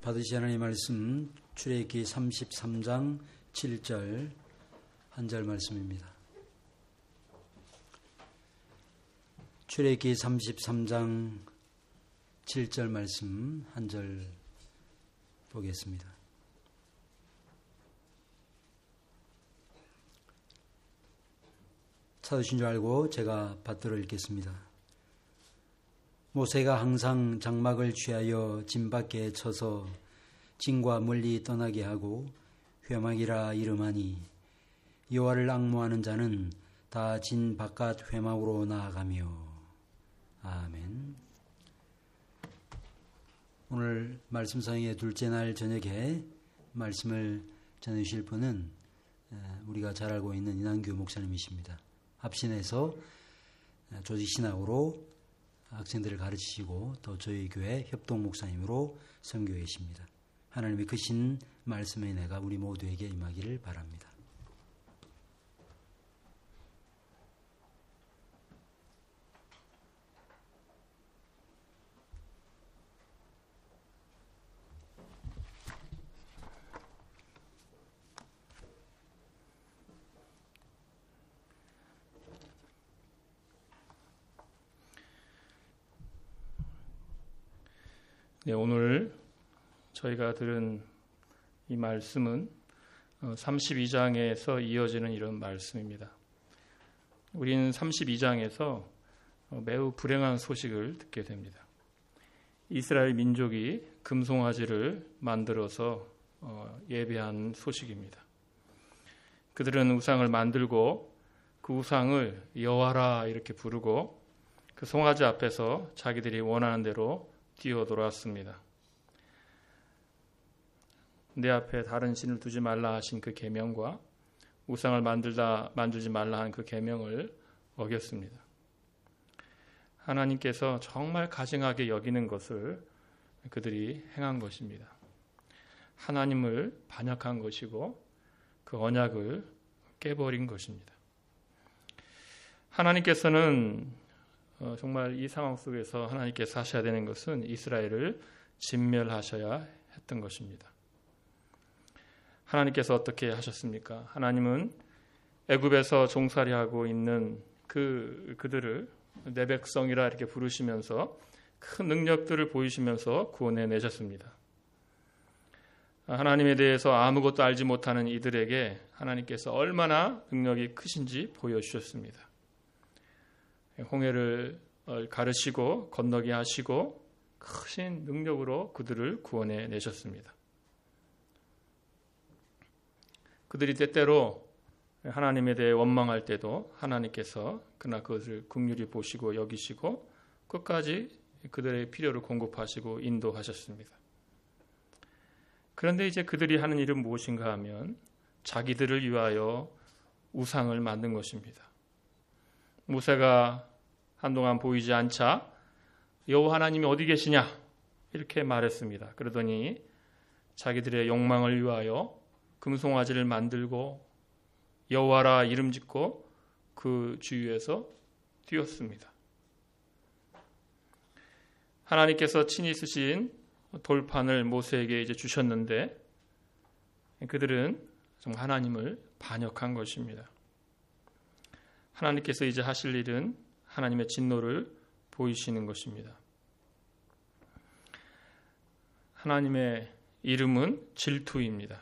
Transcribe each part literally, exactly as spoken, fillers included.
받으시 하나님의 말씀 출애굽기 삼십삼 장 칠 절 한 절 말씀입니다. 출애굽기 삼십삼 장 칠 절 말씀 한 절 보겠습니다. 찾으신 줄 알고 제가 받들어 읽겠습니다. 모세가 항상 장막을 취하여 진 밖에 쳐서 진과 멀리 떠나게 하고 회막이라 이름하니 여호와를 앙모하는 자는 다 진 바깥 회막으로 나아가며. 아멘. 오늘 말씀상의 둘째 날 저녁에 말씀을 전해주실 분은 우리가 잘 알고 있는 이난규 목사님이십니다. 합신에서 조직신학으로 학생들을 가르치시고 또 저희 교회 협동 목사님으로 선교해 계십니다. 하나님의 크신 말씀의 은혜가 우리 모두에게 임하기를 바랍니다. 네, 오늘 저희가 들은 이 말씀은 삼십이 장에서 이어지는 이런 말씀입니다. 우리는 삼십이 장에서 매우 불행한 소식을 듣게 됩니다. 이스라엘 민족이 금송아지를 만들어서 예배한 소식입니다. 그들은 우상을 만들고 그 우상을 여호와라 이렇게 부르고 그 송아지 앞에서 자기들이 원하는 대로 뛰어 돌아왔습니다. 내 앞에 다른 신을 두지 말라 하신 그 계명과 우상을 만들다 만들지 말라 한 그 계명을 어겼습니다. 하나님께서 정말 가증하게 여기는 것을 그들이 행한 것입니다. 하나님을 반역한 것이고 그 언약을 깨버린 것입니다. 하나님께서는 정말 이 상황 속에서 하나님께서 하셔야 되는 것은 이스라엘을 진멸하셔야 했던 것입니다. 하나님께서 어떻게 하셨습니까? 하나님은 애굽에서 종살이하고 있는 그 그들을 내 백성이라 이렇게 부르시면서 큰 능력들을 보이시면서 구원해 내셨습니다. 하나님에 대해서 아무것도 알지 못하는 이들에게 하나님께서 얼마나 능력이 크신지 보여주셨습니다. 홍해를 가르시고 건너게 하시고 크신 능력으로 그들을 구원해 내셨습니다. 그들이 때때로 하나님에 대해 원망할 때도 하나님께서 그러나 그것을 긍휼히 보시고 여기시고 끝까지 그들의 필요를 공급하시고 인도하셨습니다. 그런데 이제 그들이 하는 일은 무엇인가 하면 자기들을 위하여 우상을 만든 것입니다. 모세가 한동안 보이지 않자 여호와 하나님이 어디 계시냐 이렇게 말했습니다. 그러더니 자기들의 욕망을 위하여 금송아지를 만들고 여호와라 이름 짓고 그 주위에서 뛰었습니다. 하나님께서 친히 쓰신 돌판을 모세에게 이제 주셨는데 그들은 정말 하나님을 반역한 것입니다. 하나님께서 이제 하실 일은 하나님의 진노를 보이시는 것입니다. 하나님의 이름은 질투입니다.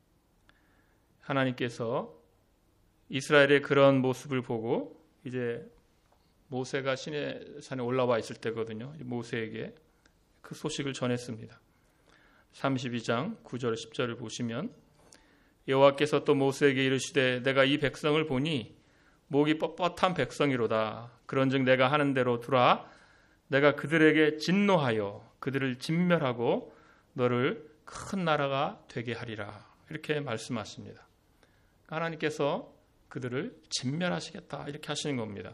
하나님께서 이스라엘의 그런 모습을 보고 이제 모세가 시내 산에 올라와 있을 때거든요. 모세에게 그 소식을 전했습니다. 삼십이 장 구 절 십 절을 보시면 여호와께서 또 모세에게 이르시되 내가 이 백성을 보니 목이 뻣뻣한 백성이로다. 그런즉 내가 하는 대로 두라. 내가 그들에게 진노하여 그들을 진멸하고 너를 큰 나라가 되게 하리라. 이렇게 말씀하십니다. 하나님께서 그들을 진멸하시겠다 이렇게 하시는 겁니다.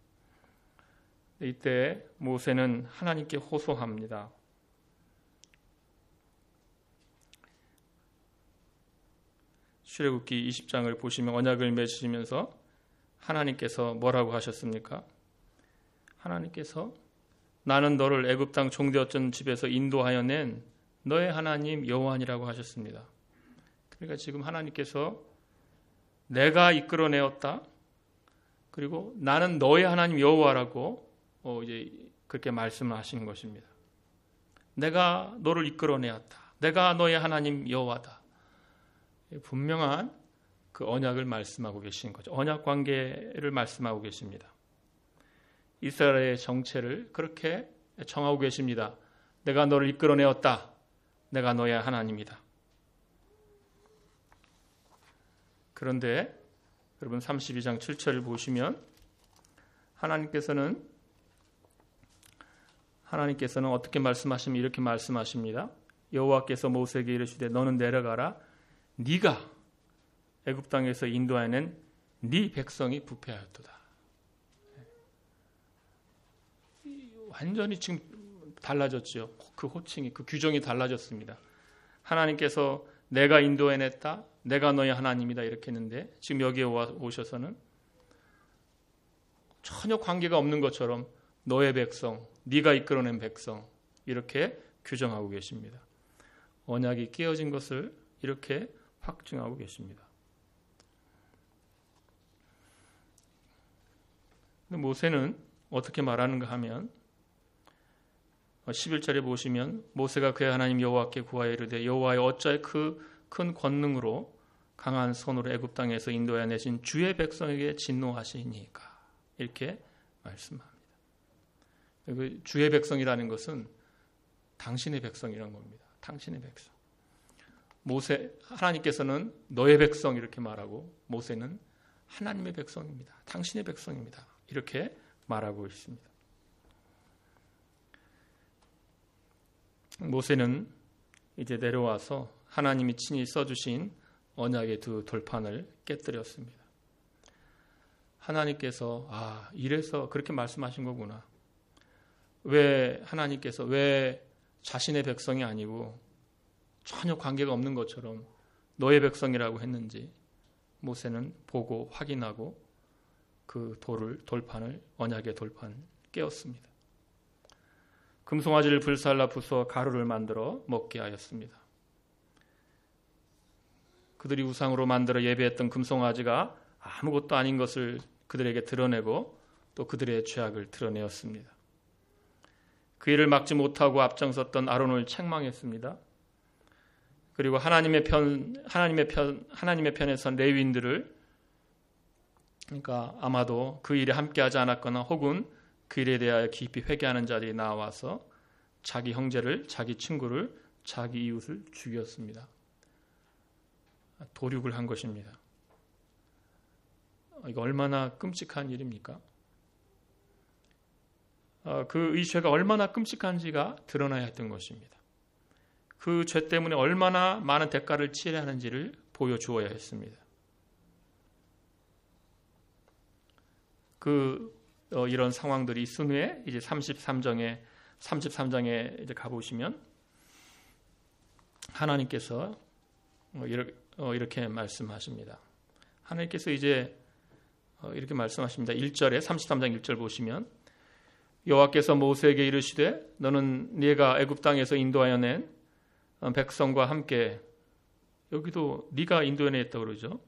이때 모세는 하나님께 호소합니다. 출애굽기 이십 장을 보시면 언약을 맺으시면서 하나님께서 뭐라고 하셨습니까? 하나님께서 나는 너를 애굽 땅 종되었던 집에서 인도하여 낸 너의 하나님 여호와니라고 하셨습니다. 그러니까 지금 하나님께서 내가 이끌어내었다. 그리고 나는 너의 하나님 여호와라고 어 이제 그렇게 말씀을 하시는 것입니다. 내가 너를 이끌어내었다. 내가 너의 하나님 여호와다. 분명한 그 언약을 말씀하고 계시는 거죠. 언약 관계를 말씀하고 계십니다. 이스라엘의 정체를 그렇게 정하고 계십니다. 내가 너를 이끌어내었다. 내가 너의 하나님이다. 그런데 여러분 삼십이 장 칠 절을 보시면 하나님께서는 하나님께서는 어떻게 말씀하시면 이렇게 말씀하십니다. 여호와께서 모세에게 이르시되 너는 내려가라. 네가 애굽 땅에서 인도하여낸 네 백성이 부패하였도다. 완전히 지금 달라졌죠. 그 호칭이, 그 규정이 달라졌습니다. 하나님께서 내가 인도해냈다. 내가 너의 하나님이다. 이렇게 했는데 지금 여기에 오셔서는 전혀 관계가 없는 것처럼 너의 백성, 네가 이끌어낸 백성 이렇게 규정하고 계십니다. 언약이 깨어진 것을 이렇게 확증하고 계십니다. 근데 모세는 어떻게 말하는가 하면 십일 절에 보시면 모세가 그의 하나님 여호와께 구하여 이르되 여호와여 어찌하여 그 큰 권능으로 강한 손으로 애굽 땅에서 인도하여 내신 주의 백성에게 진노하시니까 이렇게 말씀합니다. 그 주의 백성이라는 것은 당신의 백성이라는 겁니다. 당신의 백성. 모세 하나님께서는 너의 백성 이렇게 말하고 모세는 하나님의 백성입니다. 당신의 백성입니다. 이렇게 말하고 있습니다. 모세는 이제 내려와서 하나님이 친히 써주신 언약의 두 돌판을 깨뜨렸습니다. 하나님께서 아 이래서 그렇게 말씀하신 거구나. 왜 하나님께서 왜 자신의 백성이 아니고 전혀 관계가 없는 것처럼 너의 백성이라고 했는지 모세는 보고 확인하고 그 돌을 돌판을 언약의 돌판을 깨었습니다. 금송아지를 불살라 부숴 가루를 만들어 먹게 하였습니다. 그들이 우상으로 만들어 예배했던 금송아지가 아무것도 아닌 것을 그들에게 드러내고 또 그들의 죄악을 드러내었습니다. 그 일을 막지 못하고 앞장섰던 아론을 책망했습니다. 그리고 하나님의 편 하나님의 편 하나님의 편에 선 레위인들을 그러니까 아마도 그 일에 함께하지 않았거나 혹은 그 일에 대하여 깊이 회개하는 자들이 나와서 자기 형제를, 자기 친구를, 자기 이웃을 죽였습니다. 도륙을 한 것입니다. 이거 얼마나 끔찍한 일입니까? 그 이 죄가 얼마나 끔찍한지가 드러나야 했던 것입니다. 그 죄 때문에 얼마나 많은 대가를 치러야 하는지를 보여주어야 했습니다. 그 어, 이런 상황들이 있은 후에 이제 삼십삼 장에 삼십삼 장에 이제 가보시면 하나님께서 어, 이렇게, 어, 이렇게 말씀하십니다. 하나님께서 이제 어, 이렇게 말씀하십니다. 일 절에 삼십삼 장 일 절 보시면 여호와께서 모세에게 이르시되 너는 네가 애굽 땅에서 인도하여 낸 백성과 함께 여기도 네가 인도해 냈다고 그러죠.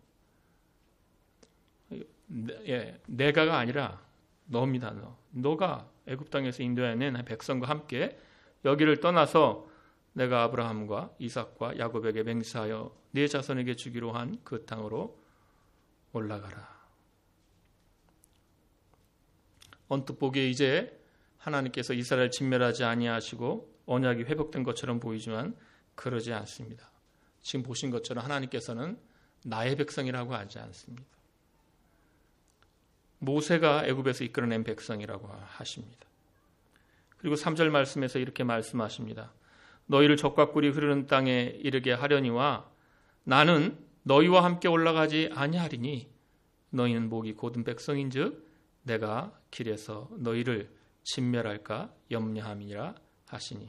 예, 내가가 아니라 너입니다. 너. 너가 애굽 땅에서 인도해 낸 백성과 함께 여기를 떠나서 내가 아브라함과 이삭과 야곱에게 맹세하여 네 자손에게 주기로 한 그 땅으로 올라가라. 언뜻 보기에 이제 하나님께서 이스라엘 진멸하지 아니하시고 언약이 회복된 것처럼 보이지만 그러지 않습니다. 지금 보신 것처럼 하나님께서는 나의 백성이라고 하지 않습니다. 모세가 애굽에서 이끌어낸 백성이라고 하십니다. 그리고 삼 절 말씀에서 이렇게 말씀하십니다. 너희를 적과 꿀이 흐르는 땅에 이르게 하려니와 나는 너희와 함께 올라가지 아니하리니 너희는 목이 곧은 백성인즉 내가 길에서 너희를 진멸할까 염려함이라 하시니.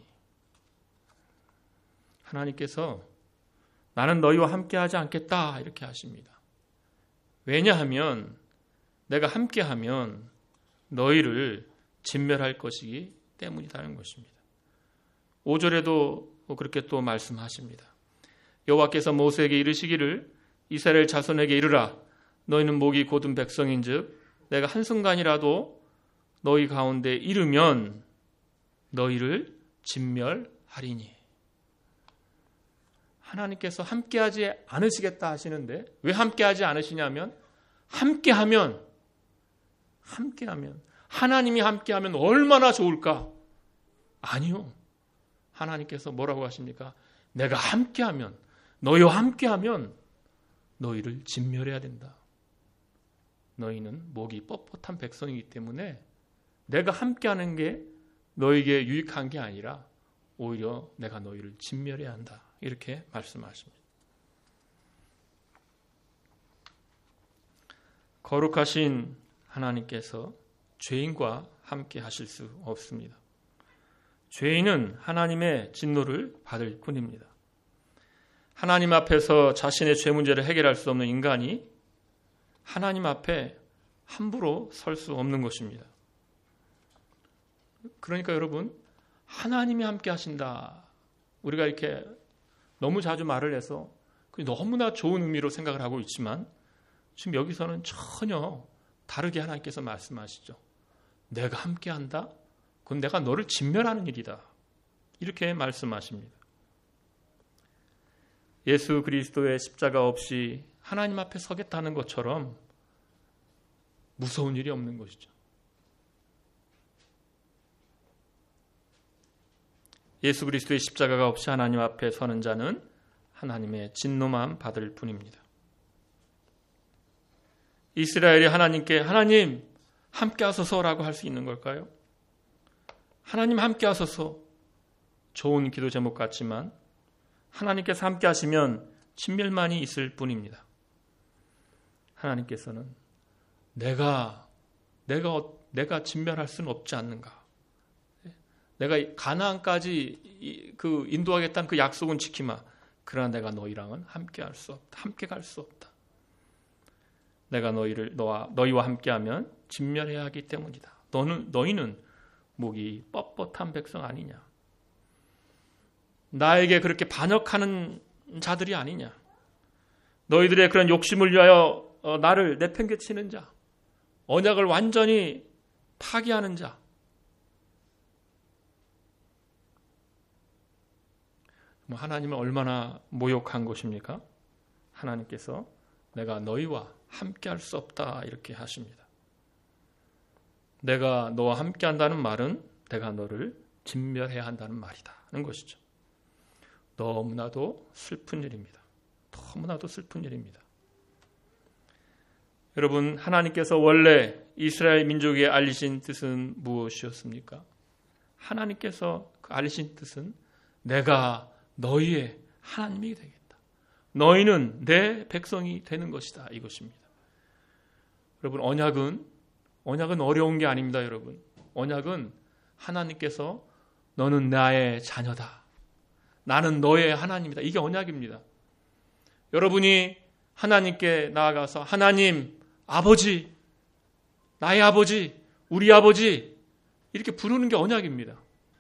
하나님께서 나는 너희와 함께하지 않겠다 이렇게 하십니다. 왜냐하면 내가 함께하면 너희를 진멸할 것이기 때문이라는 것입니다. 오 절에도 그렇게 또 말씀하십니다. 여호와께서 모세에게 이르시기를 이스라엘 자손에게 이르라. 너희는 목이 곧은 백성인즉 내가 한순간이라도 너희 가운데 이르면 너희를 진멸하리니. 하나님께서 함께하지 않으시겠다 하시는데 왜 함께하지 않으시냐면 함께하면 함께하면 하나님이 함께하면 얼마나 좋을까? 아니요. 하나님께서 뭐라고 하십니까? 내가 함께하면 너희와 함께하면 너희를 진멸해야 된다. 너희는 목이 뻣뻣한 백성이기 때문에 내가 함께하는 게 너희에게 유익한 게 아니라 오히려 내가 너희를 진멸해야 한다. 이렇게 말씀하십니다. 거룩하신 하나님께서 죄인과 함께 하실 수 없습니다. 죄인은 하나님의 진노를 받을 뿐입니다. 하나님 앞에서 자신의 죄 문제를 해결할 수 없는 인간이 하나님 앞에 함부로 설 수 없는 것입니다. 그러니까 여러분, 하나님이 함께 하신다. 우리가 이렇게 너무 자주 말을 해서 너무나 좋은 의미로 생각을 하고 있지만 지금 여기서는 전혀 다르게 하나님께서 말씀하시죠. 내가 함께 한다? 그건 내가 너를 진멸하는 일이다. 이렇게 말씀하십니다. 예수 그리스도의 십자가 없이 하나님 앞에 서겠다는 것처럼 무서운 일이 없는 것이죠. 예수 그리스도의 십자가가 없이 하나님 앞에 서는 자는 하나님의 진노만 받을 뿐입니다. 이스라엘이 하나님께 하나님 함께 하소서라고 할 수 있는 걸까요? 하나님 함께 하소서. 좋은 기도 제목 같지만 하나님께서 함께 하시면 진멸만이 있을 뿐입니다. 하나님께서는 내가 내가 내가 진멸할 수는 없지 않는가? 내가 가나안까지 그 인도하겠다는 그 약속은 지키마. 그러나 내가 너희랑은 함께할 수 없다. 함께 갈 수 없다. 내가 너희를 너와 너희와 함께하면 진멸해야 하기 때문이다. 너는 너희는 목이 뻣뻣한 백성 아니냐? 나에게 그렇게 반역하는 자들이 아니냐? 너희들의 그런 욕심을 위하여 나를 내팽개치는 자, 언약을 완전히 파기하는 자. 하나님은 얼마나 모욕한 것입니까? 하나님께서 내가 너희와 함께할 수 없다 이렇게 하십니다. 내가 너와 함께한다는 말은 내가 너를 진멸해야 한다는 말이다는 것이죠. 너무나도 슬픈 일입니다. 너무나도 슬픈 일입니다. 여러분, 하나님께서 원래 이스라엘 민족에게 알리신 뜻은 무엇이었습니까? 하나님께서 알리신 뜻은 내가 너희의 하나님이 되겠다. 너희는 내 백성이 되는 것이다. 이것입니다. 여러분, 언약은 언약은 어려운 게 아닙니다. 여러분, 언약은 하나님께서 너는 나의 자녀다. 나는 너의 하나님이다. 이게 언약입니다. 여러분이 하나님께 나아가서 하나님, 아버지, 나의 아버지, 우리 아버지 이렇게 부르는 게 언약입니다.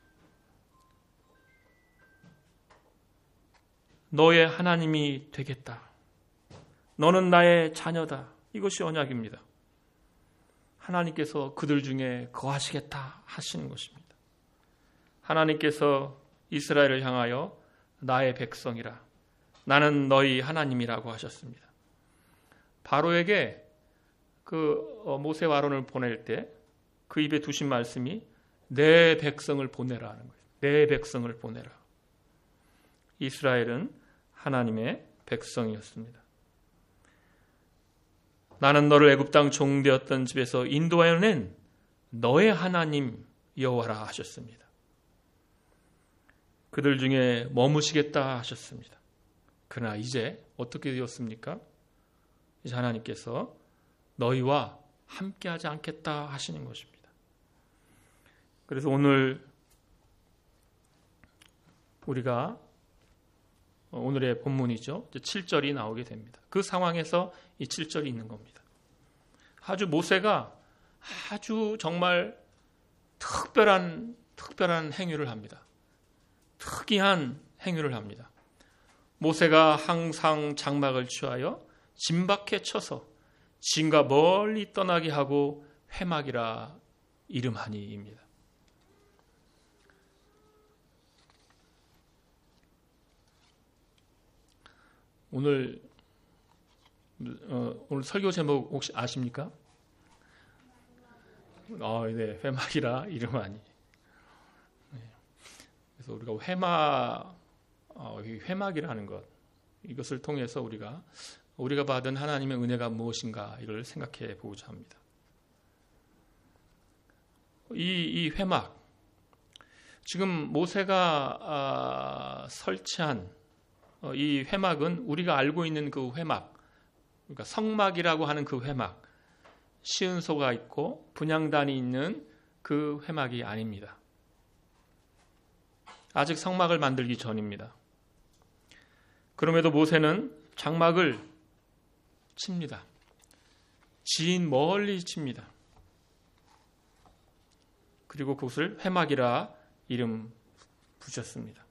너의 하나님이 되겠다. 너는 나의 자녀다. 이것이 언약입니다. 하나님께서 그들 중에 거하시겠다 하시는 것입니다. 하나님께서 이스라엘을 향하여 나의 백성이라. 나는 너희 하나님이라고 하셨습니다. 바로에게 그 모세와 아론을 보낼 때 그 입에 두신 말씀이 내 백성을 보내라 하는 거예요. 내 백성을 보내라. 이스라엘은 하나님의 백성이었습니다. 나는 너를 애굽 땅 종되었던 집에서 인도하여 낸 너의 하나님 여호와라 하셨습니다. 그들 중에 머무시겠다 하셨습니다. 그러나 이제 어떻게 되었습니까? 이제 하나님께서 너희와 함께하지 않겠다 하시는 것입니다. 그래서 오늘 우리가 오늘의 본문이죠. 칠 절이 나오게 됩니다. 그 상황에서 이 칠 절이 있는 겁니다. 아주 모세가 아주 정말 특별한 특별한 행위를 합니다. 특이한 행위를 합니다. 모세가 항상 장막을 취하여 진밖에 쳐서 진과 멀리 떠나게 하고 회막이라 이름하니입니다. 오늘 어, 오늘 설교 제목 혹시 아십니까? 어, 네, 회막이라 이름하니. 네. 그래서 우리가 회막, 어, 회막이라는 것, 이것을 통해서 우리가 우리가 받은 하나님의 은혜가 무엇인가 이걸 생각해 보고자 합니다. 이, 이 회막, 지금 모세가 아, 설치한 어, 이 회막은 우리가 알고 있는 그 회막, 그러니까 성막이라고 하는 그 회막, 시은소가 있고 분향단이 있는 그 회막이 아닙니다. 아직 성막을 만들기 전입니다. 그럼에도 모세는 장막을 칩니다. 지인 멀리 칩니다. 그리고 그것을 회막이라 이름 붙였습니다.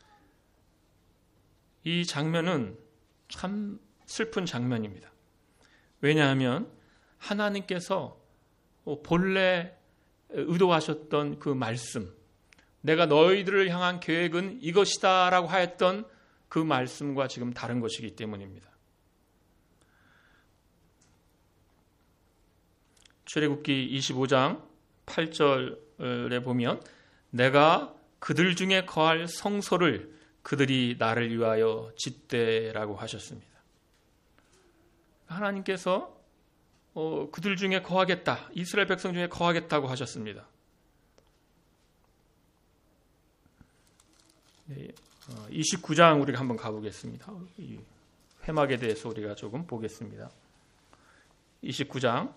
이 장면은 참 슬픈 장면입니다. 왜냐하면 하나님께서 본래 의도하셨던 그 말씀, 내가 너희들을 향한 계획은 이것이다 라고 하였던 그 말씀과 지금 다른 것이기 때문입니다. 출애굽기 이십오 장 팔 절에 보면 내가 그들 중에 거할 성소를 그들이 나를 위하여 짓되라고 하셨습니다. 하나님께서 어, 그들 중에 거하겠다, 이스라엘 백성 중에 거하겠다고 하셨습니다. 네, 어, 이십구 장 우리가 한번 가보겠습니다. 이 회막에 대해서 우리가 조금 보겠습니다. 이십구 장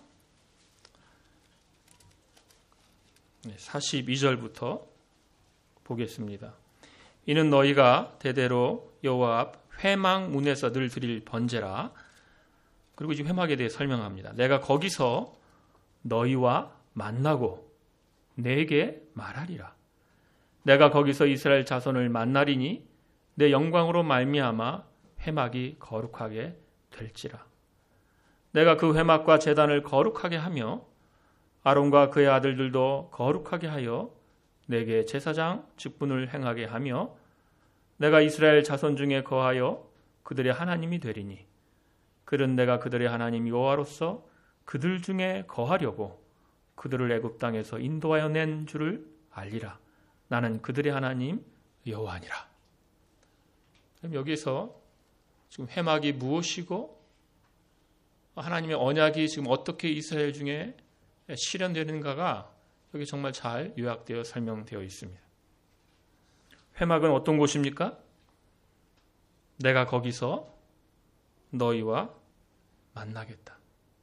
사십이 절부터 보겠습니다. 이는 너희가 대대로 여호와 앞 회막 문에서 늘 드릴 번제라. 그리고 이제 회막에 대해 설명합니다. 내가 거기서 너희와 만나고 내게 말하리라. 내가 거기서 이스라엘 자손을 만나리니 내 영광으로 말미암아 회막이 거룩하게 될지라. 내가 그 회막과 제단을 거룩하게 하며 아론과 그의 아들들도 거룩하게 하여 내게 제사장 직분을 행하게 하며 내가 이스라엘 자손 중에 거하여 그들의 하나님이 되리니 그는 내가 그들의 하나님 여호와로서 그들 중에 거하려고 그들을 애굽 땅에서 인도하여 낸 줄을 알리라. 나는 그들의 하나님 여호와니라. 그럼 여기서 지금 회막이 무엇이고 하나님의 언약이 지금 어떻게 이스라엘 중에 실현되는가가 여기 정말 잘 요약되어 설명되어 있습니다. 회막은 어떤 곳입니까? 내가 거기서 너희와 만나겠다.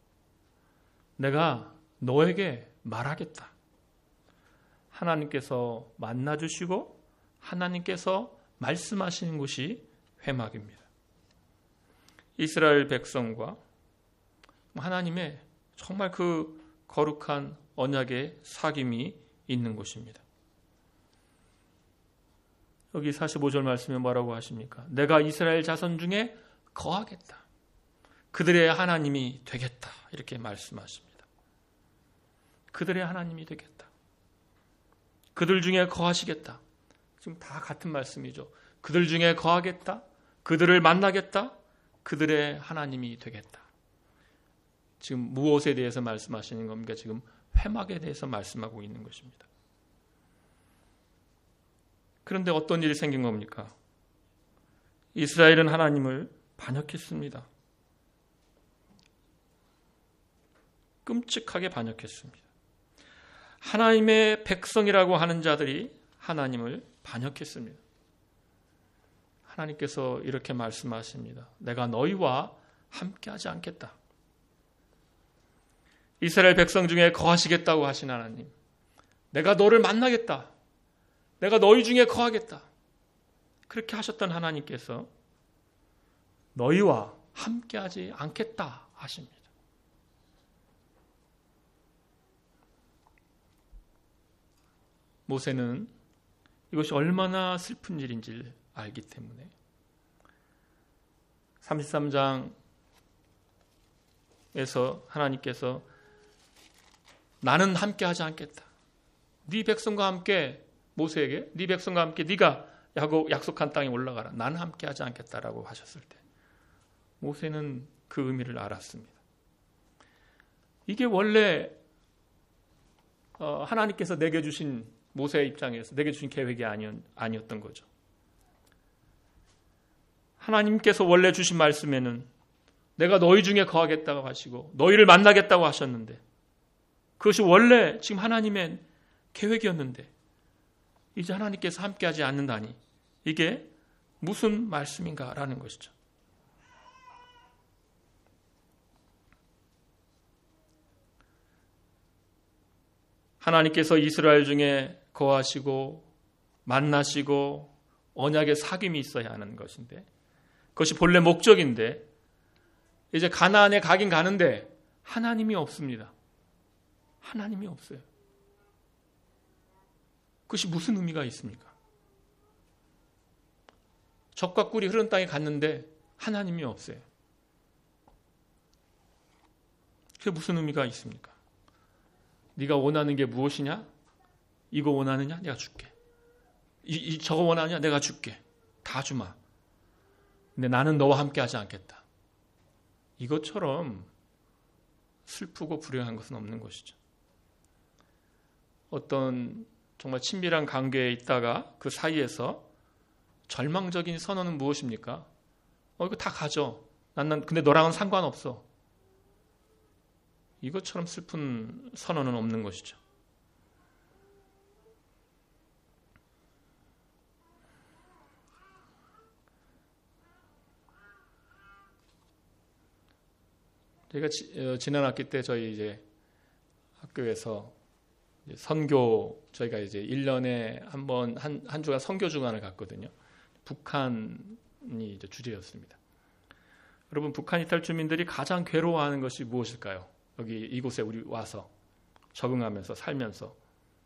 내가 너에게 말하겠다. 하나님께서 만나주시고 하나님께서 말씀하시는 곳이 회막입니다. 이스라엘 백성과 하나님의 정말 그 거룩한 언약의 사귐이 있는 곳입니다. 여기 사십오 절 말씀에 뭐라고 하십니까? 내가 이스라엘 자손 중에 거하겠다. 그들의 하나님이 되겠다. 이렇게 말씀하십니다. 그들의 하나님이 되겠다. 그들 중에 거하시겠다. 지금 다 같은 말씀이죠. 그들 중에 거하겠다. 그들을 만나겠다. 그들의 하나님이 되겠다. 지금 무엇에 대해서 말씀하시는 겁니까? 지금 회막에 대해서 말씀하고 있는 것입니다. 그런데 어떤 일이 생긴 겁니까? 이스라엘은 하나님을 반역했습니다. 끔찍하게 반역했습니다. 하나님의 백성이라고 하는 자들이 하나님을 반역했습니다. 하나님께서 이렇게 말씀하십니다. 내가 너희와 함께하지 않겠다. 이스라엘 백성 중에 거하시겠다고 하신 하나님, 내가 너를 만나겠다. 내가 너희 중에 거하겠다. 그렇게 하셨던 하나님께서 너희와 함께하지 않겠다 하십니다. 모세는 이것이 얼마나 슬픈 일인지 알기 때문에. 삼십삼 장에서 하나님께서 나는 함께하지 않겠다. 네 백성과 함께 모세에게 네 백성과 함께 네가 약속한 땅에 올라가라. 나는 함께하지 않겠다라고 하셨을 때 모세는 그 의미를 알았습니다. 이게 원래 하나님께서 내게 주신 모세의 입장에서 내게 주신 계획이 아니었던 거죠. 하나님께서 원래 주신 말씀에는 내가 너희 중에 거하겠다고 하시고 너희를 만나겠다고 하셨는데 그것이 원래 지금 하나님의 계획이었는데 이제 하나님께서 함께하지 않는다니 이게 무슨 말씀인가라는 것이죠. 하나님께서 이스라엘 중에 거하시고 만나시고 언약의 사귐이 있어야 하는 것인데 그것이 본래 목적인데 이제 가나안에 가긴 가는데 하나님이 없습니다. 하나님이 없어요. 그것이 무슨 의미가 있습니까? 젖과 꿀이 흐르는 땅에 갔는데 하나님이 없어요. 그게 무슨 의미가 있습니까? 네가 원하는 게 무엇이냐? 이거 원하느냐? 내가 줄게. 이, 이 저거 원하느냐? 내가 줄게. 다 주마. 근데 나는 너와 함께 하지 않겠다. 이것처럼 슬프고 불행한 것은 없는 것이죠. 어떤 정말 친밀한 관계에 있다가 그 사이에서 절망적인 선언은 무엇입니까? 어, 이거 다 가져. 난, 난 근데 너랑은 상관없어. 이것처럼 슬픈 선언은 없는 것이죠. 제가 지, 지난 학기 때 저희 이제 학교에서 이제 선교 저희가 이제 일 년에 한 번 한 한 주간 선교 주간을 갔거든요. 북한이 이제 주제였습니다. 여러분 북한 이탈 주민들이 가장 괴로워하는 것이 무엇일까요? 여기 이곳에 우리 와서 적응하면서 살면서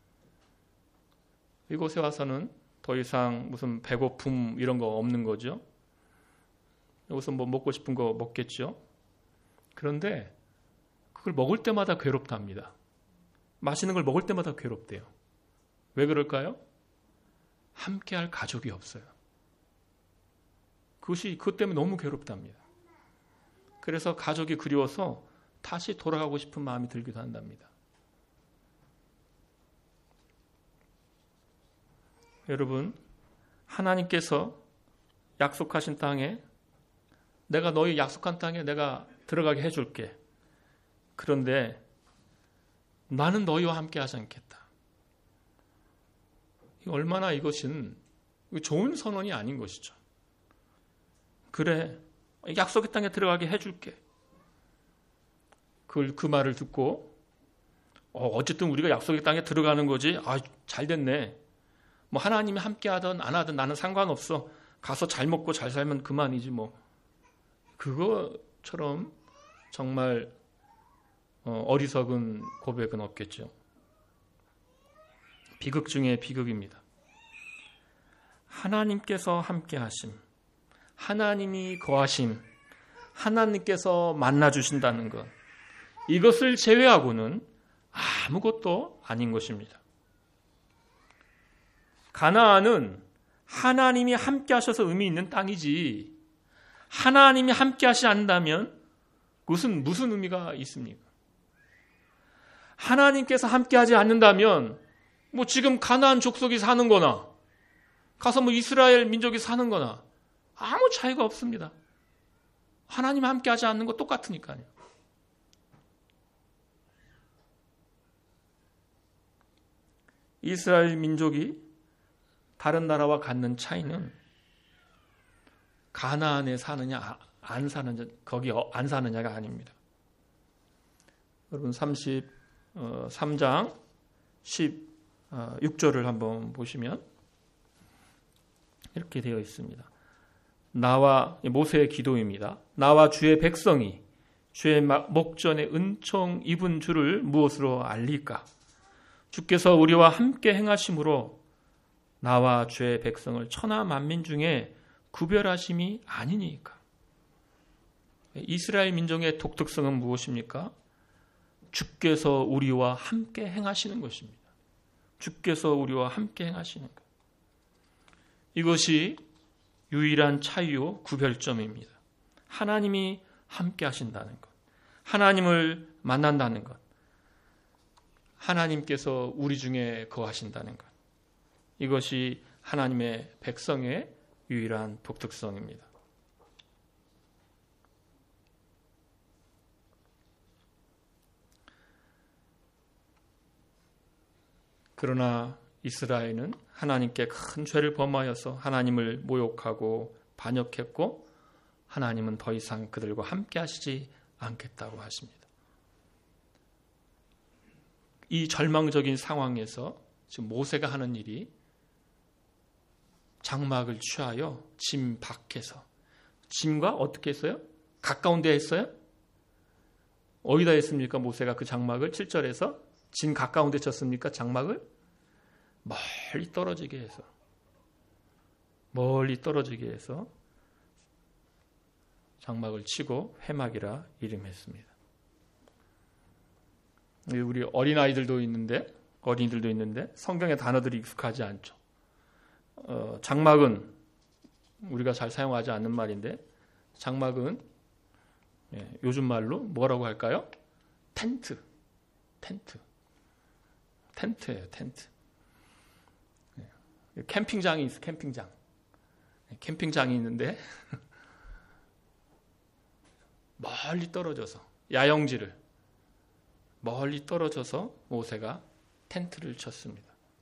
이곳에 와서는 더 이상 무슨 배고픔 이런 거 없는 거죠. 여기서 뭐 먹고 싶은 거 먹겠죠. 그런데 그걸 먹을 때마다 괴롭답니다. 맛있는 걸 먹을 때마다 괴롭대요. 왜 그럴까요? 함께할 가족이 없어요. 그것이 그것 때문에 너무 괴롭답니다. 그래서 가족이 그리워서 다시 돌아가고 싶은 마음이 들기도 한답니다. 여러분, 하나님께서 약속하신 땅에 내가 너희 약속한 땅에 내가 들어가게 해줄게. 그런데 나는 너희와 함께 하지 않겠다. 얼마나 이것은 좋은 선언이 아닌 것이죠. 그래, 약속의 땅에 들어가게 해줄게. 그, 그 말을 듣고 어, 어쨌든 우리가 약속의 땅에 들어가는 거지. 아, 잘 됐네. 뭐 하나님이 함께 하든 안 하든 나는 상관없어. 가서 잘 먹고 잘 살면 그만이지 뭐. 그거처럼 정말 어리석은 고백은 없겠죠. 비극 중에 비극입니다. 하나님께서 함께 하심, 하나님이 거하심, 하나님께서 만나주신다는 것, 이것을 제외하고는 아무것도 아닌 것입니다. 가나안은 하나님이 함께 하셔서 의미 있는 땅이지 하나님이 함께 하시지 않는다면 그것은 무슨 의미가 있습니까? 하나님께서 함께 하지 않는다면 뭐 지금 가나안 족속이 사는 거나 가서 뭐 이스라엘 민족이 사는 거나 아무 차이가 없습니다. 하나님 함께 하지 않는 거 똑같으니까요. 이스라엘 민족이 다른 나라와 갖는 차이는 가나안에 사느냐 안 사느냐 거기 안 사느냐가 아닙니다. 여러분 삼십삼 장 십육 절을 한번 보시면 이렇게 되어 있습니다. 나와 모세의 기도입니다. 나와 주의 백성이 주의 목전에 은총 입은 줄을 무엇으로 알릴까? 주께서 우리와 함께 행하심으로 나와 주의 백성을 천하 만민 중에 구별하심이 아니니까. 이스라엘 민족의 독특성은 무엇입니까? 주께서 우리와 함께 행하시는 것입니다. 주께서 우리와 함께 행하시는 것. 이것이 유일한 차이요 구별점입니다. 하나님이 함께 하신다는 것. 하나님을 만난다는 것. 하나님께서 우리 중에 거하신다는 것. 이것이 하나님의 백성의 유일한 독특성입니다. 그러나 이스라엘은 하나님께 큰 죄를 범하여서 하나님을 모욕하고 반역했고 하나님은 더 이상 그들과 함께 하시지 않겠다고 하십니다. 이 절망적인 상황에서 지금 모세가 하는 일이 장막을 취하여 짐 밖에서, 짐과 어떻게 했어요? 가까운 데 했어요? 어디다 했습니까? 모세가 그 장막을 칠 절에서 짐 가까운 데 쳤습니까? 장막을? 멀리 떨어지게 해서 멀리 떨어지게 해서 장막을 치고 회막이라 이름했습니다. 우리 어린아이들도 있는데 어린이들도 있는데 성경의 단어들이 익숙하지 않죠. 어, 장막은 우리가 잘 사용하지 않는 말인데 장막은 예, 요즘 말로 뭐라고 할까요? 텐트. 텐트. 텐트예요. 텐트. 예, 캠핑장이 있어. 캠핑장. 예, 캠핑장이 있는데 멀리 떨어져서 야영지를 멀리 떨어져서 모세가 텐트를 쳤습니다.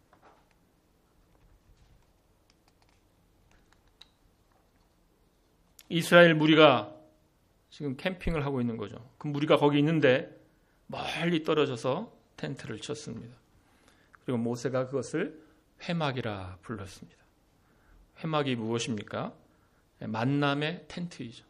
이스라엘 무리가 지금 캠핑을 하고 있는 거죠. 그 무리가 거기 있는데 멀리 떨어져서 텐트를 쳤습니다. 그리고 모세가 그것을 회막이라 불렀습니다. 회막이 무엇입니까? 만남의 텐트이죠.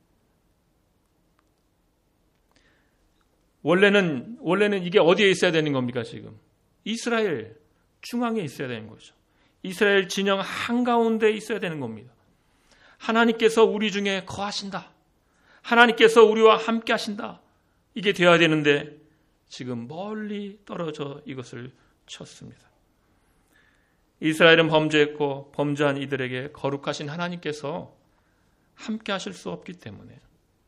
원래는 원래는 이게 어디에 있어야 되는 겁니까? 지금 이스라엘 중앙에 있어야 되는 거죠. 이스라엘 진영 한가운데 있어야 되는 겁니다. 하나님께서 우리 중에 거하신다. 하나님께서 우리와 함께 하신다. 이게 되어야 되는데 지금 멀리 떨어져 이것을 쳤습니다. 이스라엘은 범죄했고 범죄한 이들에게 거룩하신 하나님께서 함께 하실 수 없기 때문에,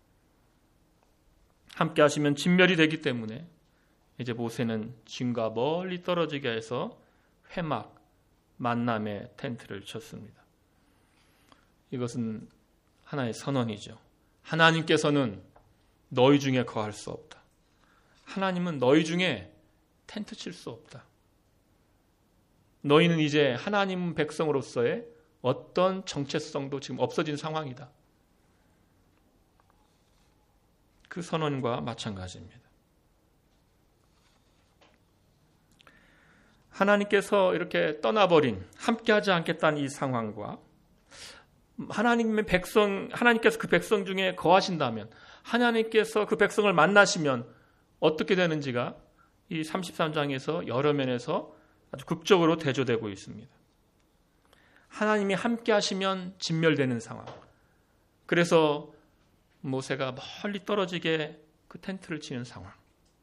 함께 하시면 진멸이 되기 때문에 이제 모세는 진과 멀리 떨어지게 해서 회막, 만남의 텐트를 쳤습니다. 이것은 하나의 선언이죠. 하나님께서는 너희 중에 거할 수 없다. 하나님은 너희 중에 텐트 칠 수 없다. 너희는 이제 하나님 백성으로서의 어떤 정체성도 지금 없어진 상황이다. 그 선언과 마찬가지입니다. 하나님께서 이렇게 떠나버린, 함께하지 않겠다는 이 상황과 하나님의 백성, 하나님께서 그 백성 중에 거하신다면, 하나님께서 그 백성을 만나시면 어떻게 되는지가 이 삼십삼 장에서 여러 면에서 아주 극적으로 대조되고 있습니다. 하나님이 함께 하시면 진멸되는 상황. 그래서 모세가 멀리 떨어지게 그 텐트를 치는 상황.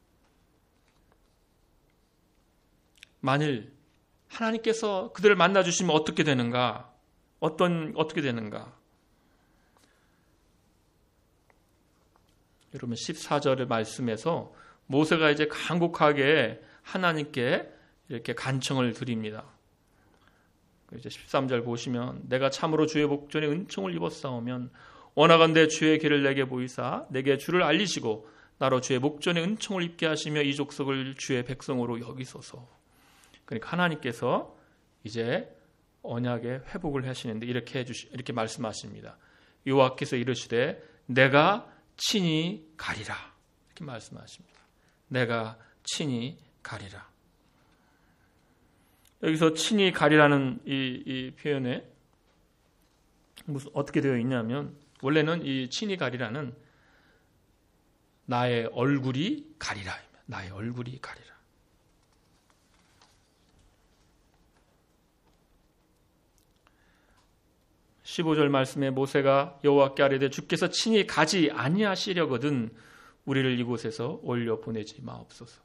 만일 하나님께서 그들을 만나주시면 어떻게 되는가? 어떤, 어떻게 되는가? 여러분 십사 절의 말씀에서 모세가 이제 간곡하게 하나님께 이렇게 간청을 드립니다. 이제 십삼 절 보시면 내가 참으로 주의 목전에 은총을 입었사오면 원하건대 주의 길을 내게 보이사 내게 주를 알리시고 나로 주의 목전에 은총을 입게 하시며 이 족속을 주의 백성으로 여기소서. 그러니까 하나님께서 이제 언약의 회복을 하시는데 이렇게 해주시 이렇게 말씀하십니다. 여호와께서 이르시되 내가 친히 가리라 이렇게 말씀하십니다. 내가 친히 가리라. 여기서 친히 가리라는 이, 이 표현에 무슨 어떻게 되어 있냐면 원래는 이 친히 가리라는 나의 얼굴이 가리라. 나의 얼굴이 가리라. 십오 절 말씀에 모세가 여호와께 아뢰되 주께서 친히 가지 아니하시려거든 우리를 이곳에서 올려 보내지 마옵소서.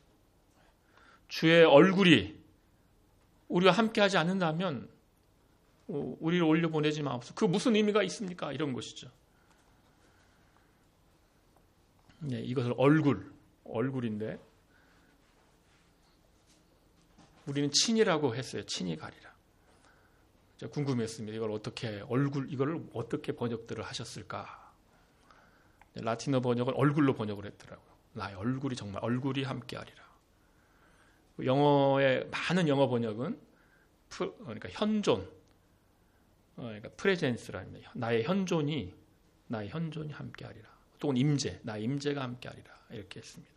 주의 얼굴이 우리와 함께하지 않는다면 우리를 올려 보내지 마옵소서. 그 무슨 의미가 있습니까? 이런 것이죠. 네, 이것을 얼굴, 얼굴인데 우리는 친이라고 했어요. 친히 가리라. 제가 궁금했습니다. 이걸 어떻게 얼굴 이걸 어떻게 번역들을 하셨을까? 라틴어 번역은 얼굴로 번역을 했더라고요. 나의 얼굴이 정말 얼굴이 함께하리라. 영어의 많은 영어 번역은 프, 그러니까 현존, 그러니까 프레젠스라는 나의 현존이 나의 현존이 함께하리라. 또는 임재, 나의 임재가 함께하리라 이렇게 했습니다.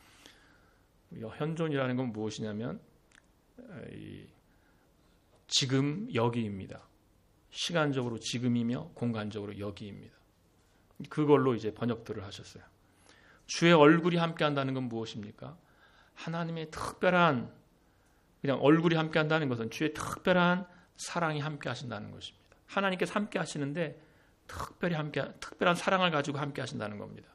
현존이라는 건 무엇이냐면 이 지금 여기입니다. 시간적으로 지금이며 공간적으로 여기입니다. 그걸로 이제 번역들을 하셨어요. 주의 얼굴이 함께한다는 건 무엇입니까? 하나님의 특별한 그냥 얼굴이 함께한다는 것은 주의 특별한 사랑이 함께하신다는 것입니다. 하나님께서 함께하시는데 특별히 함께 특별한 사랑을 가지고 함께하신다는 겁니다.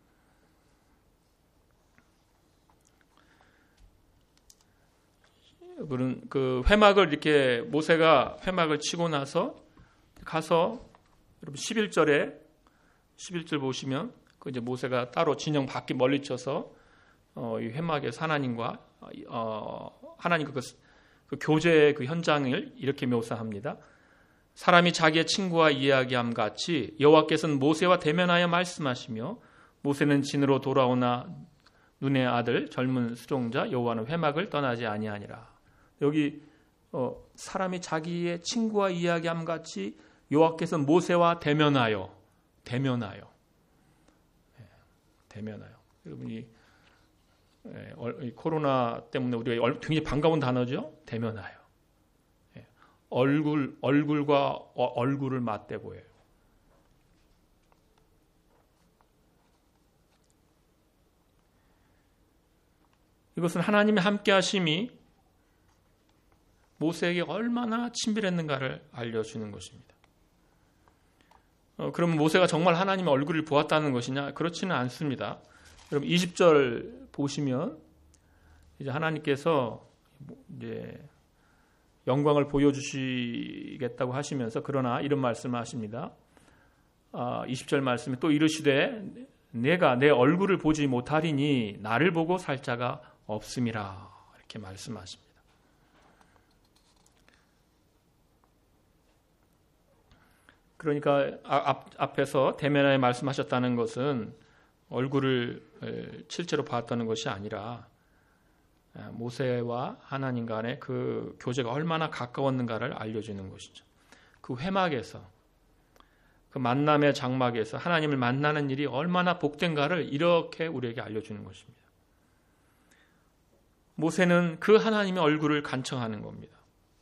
여러분 그 회막을 이렇게 모세가 회막을 치고 나서 가서 여러분 십일 절에 십일 절 보시면 그 이제 모세가 따로 진영 밖에 멀리 쳐서 어, 이 회막에서 하나님과 어, 하나님과 그, 그 교제의 그 현장을 이렇게 묘사합니다. 사람이 자기의 친구와 이야기함 같이 여호와께서는 모세와 대면하여 말씀하시며 모세는 진으로 돌아오나 눈의 아들 젊은 수종자 여호와는 회막을 떠나지 아니하니라. 여기 어, 사람이 자기의 친구와 이야기함 같이 여호와께서는 모세와 대면하여 대면하여 네, 대면하여 여러분이 네, 코로나 때문에 우리가 굉장히 반가운 단어죠. 대면하여 네, 얼굴 얼굴과 어, 얼굴을 맞대고 해요. 이것은 하나님의 함께하심이 모세에게 얼마나 친밀했는가를 알려주는 것입니다. 어, 그러면 모세가 정말 하나님의 얼굴을 보았다는 것이냐? 그렇지는 않습니다. 여러분 이십 절 보시면 이제 하나님께서 이제 영광을 보여주시겠다고 하시면서 그러나 이런 말씀을 하십니다. 아, 이십 절 말씀에 또 이르시되 내가 내 얼굴을 보지 못하리니 나를 보고 살 자가 없음이라 이렇게 말씀하십니다. 그러니까 앞, 앞에서 대면하여 말씀하셨다는 것은 얼굴을 실제로 봤다는 것이 아니라 모세와 하나님 간의 그 교제가 얼마나 가까웠는가를 알려주는 것이죠. 그 회막에서 그 만남의 장막에서 하나님을 만나는 일이 얼마나 복된가를 이렇게 우리에게 알려주는 것입니다. 모세는 그 하나님의 얼굴을 간청하는 겁니다.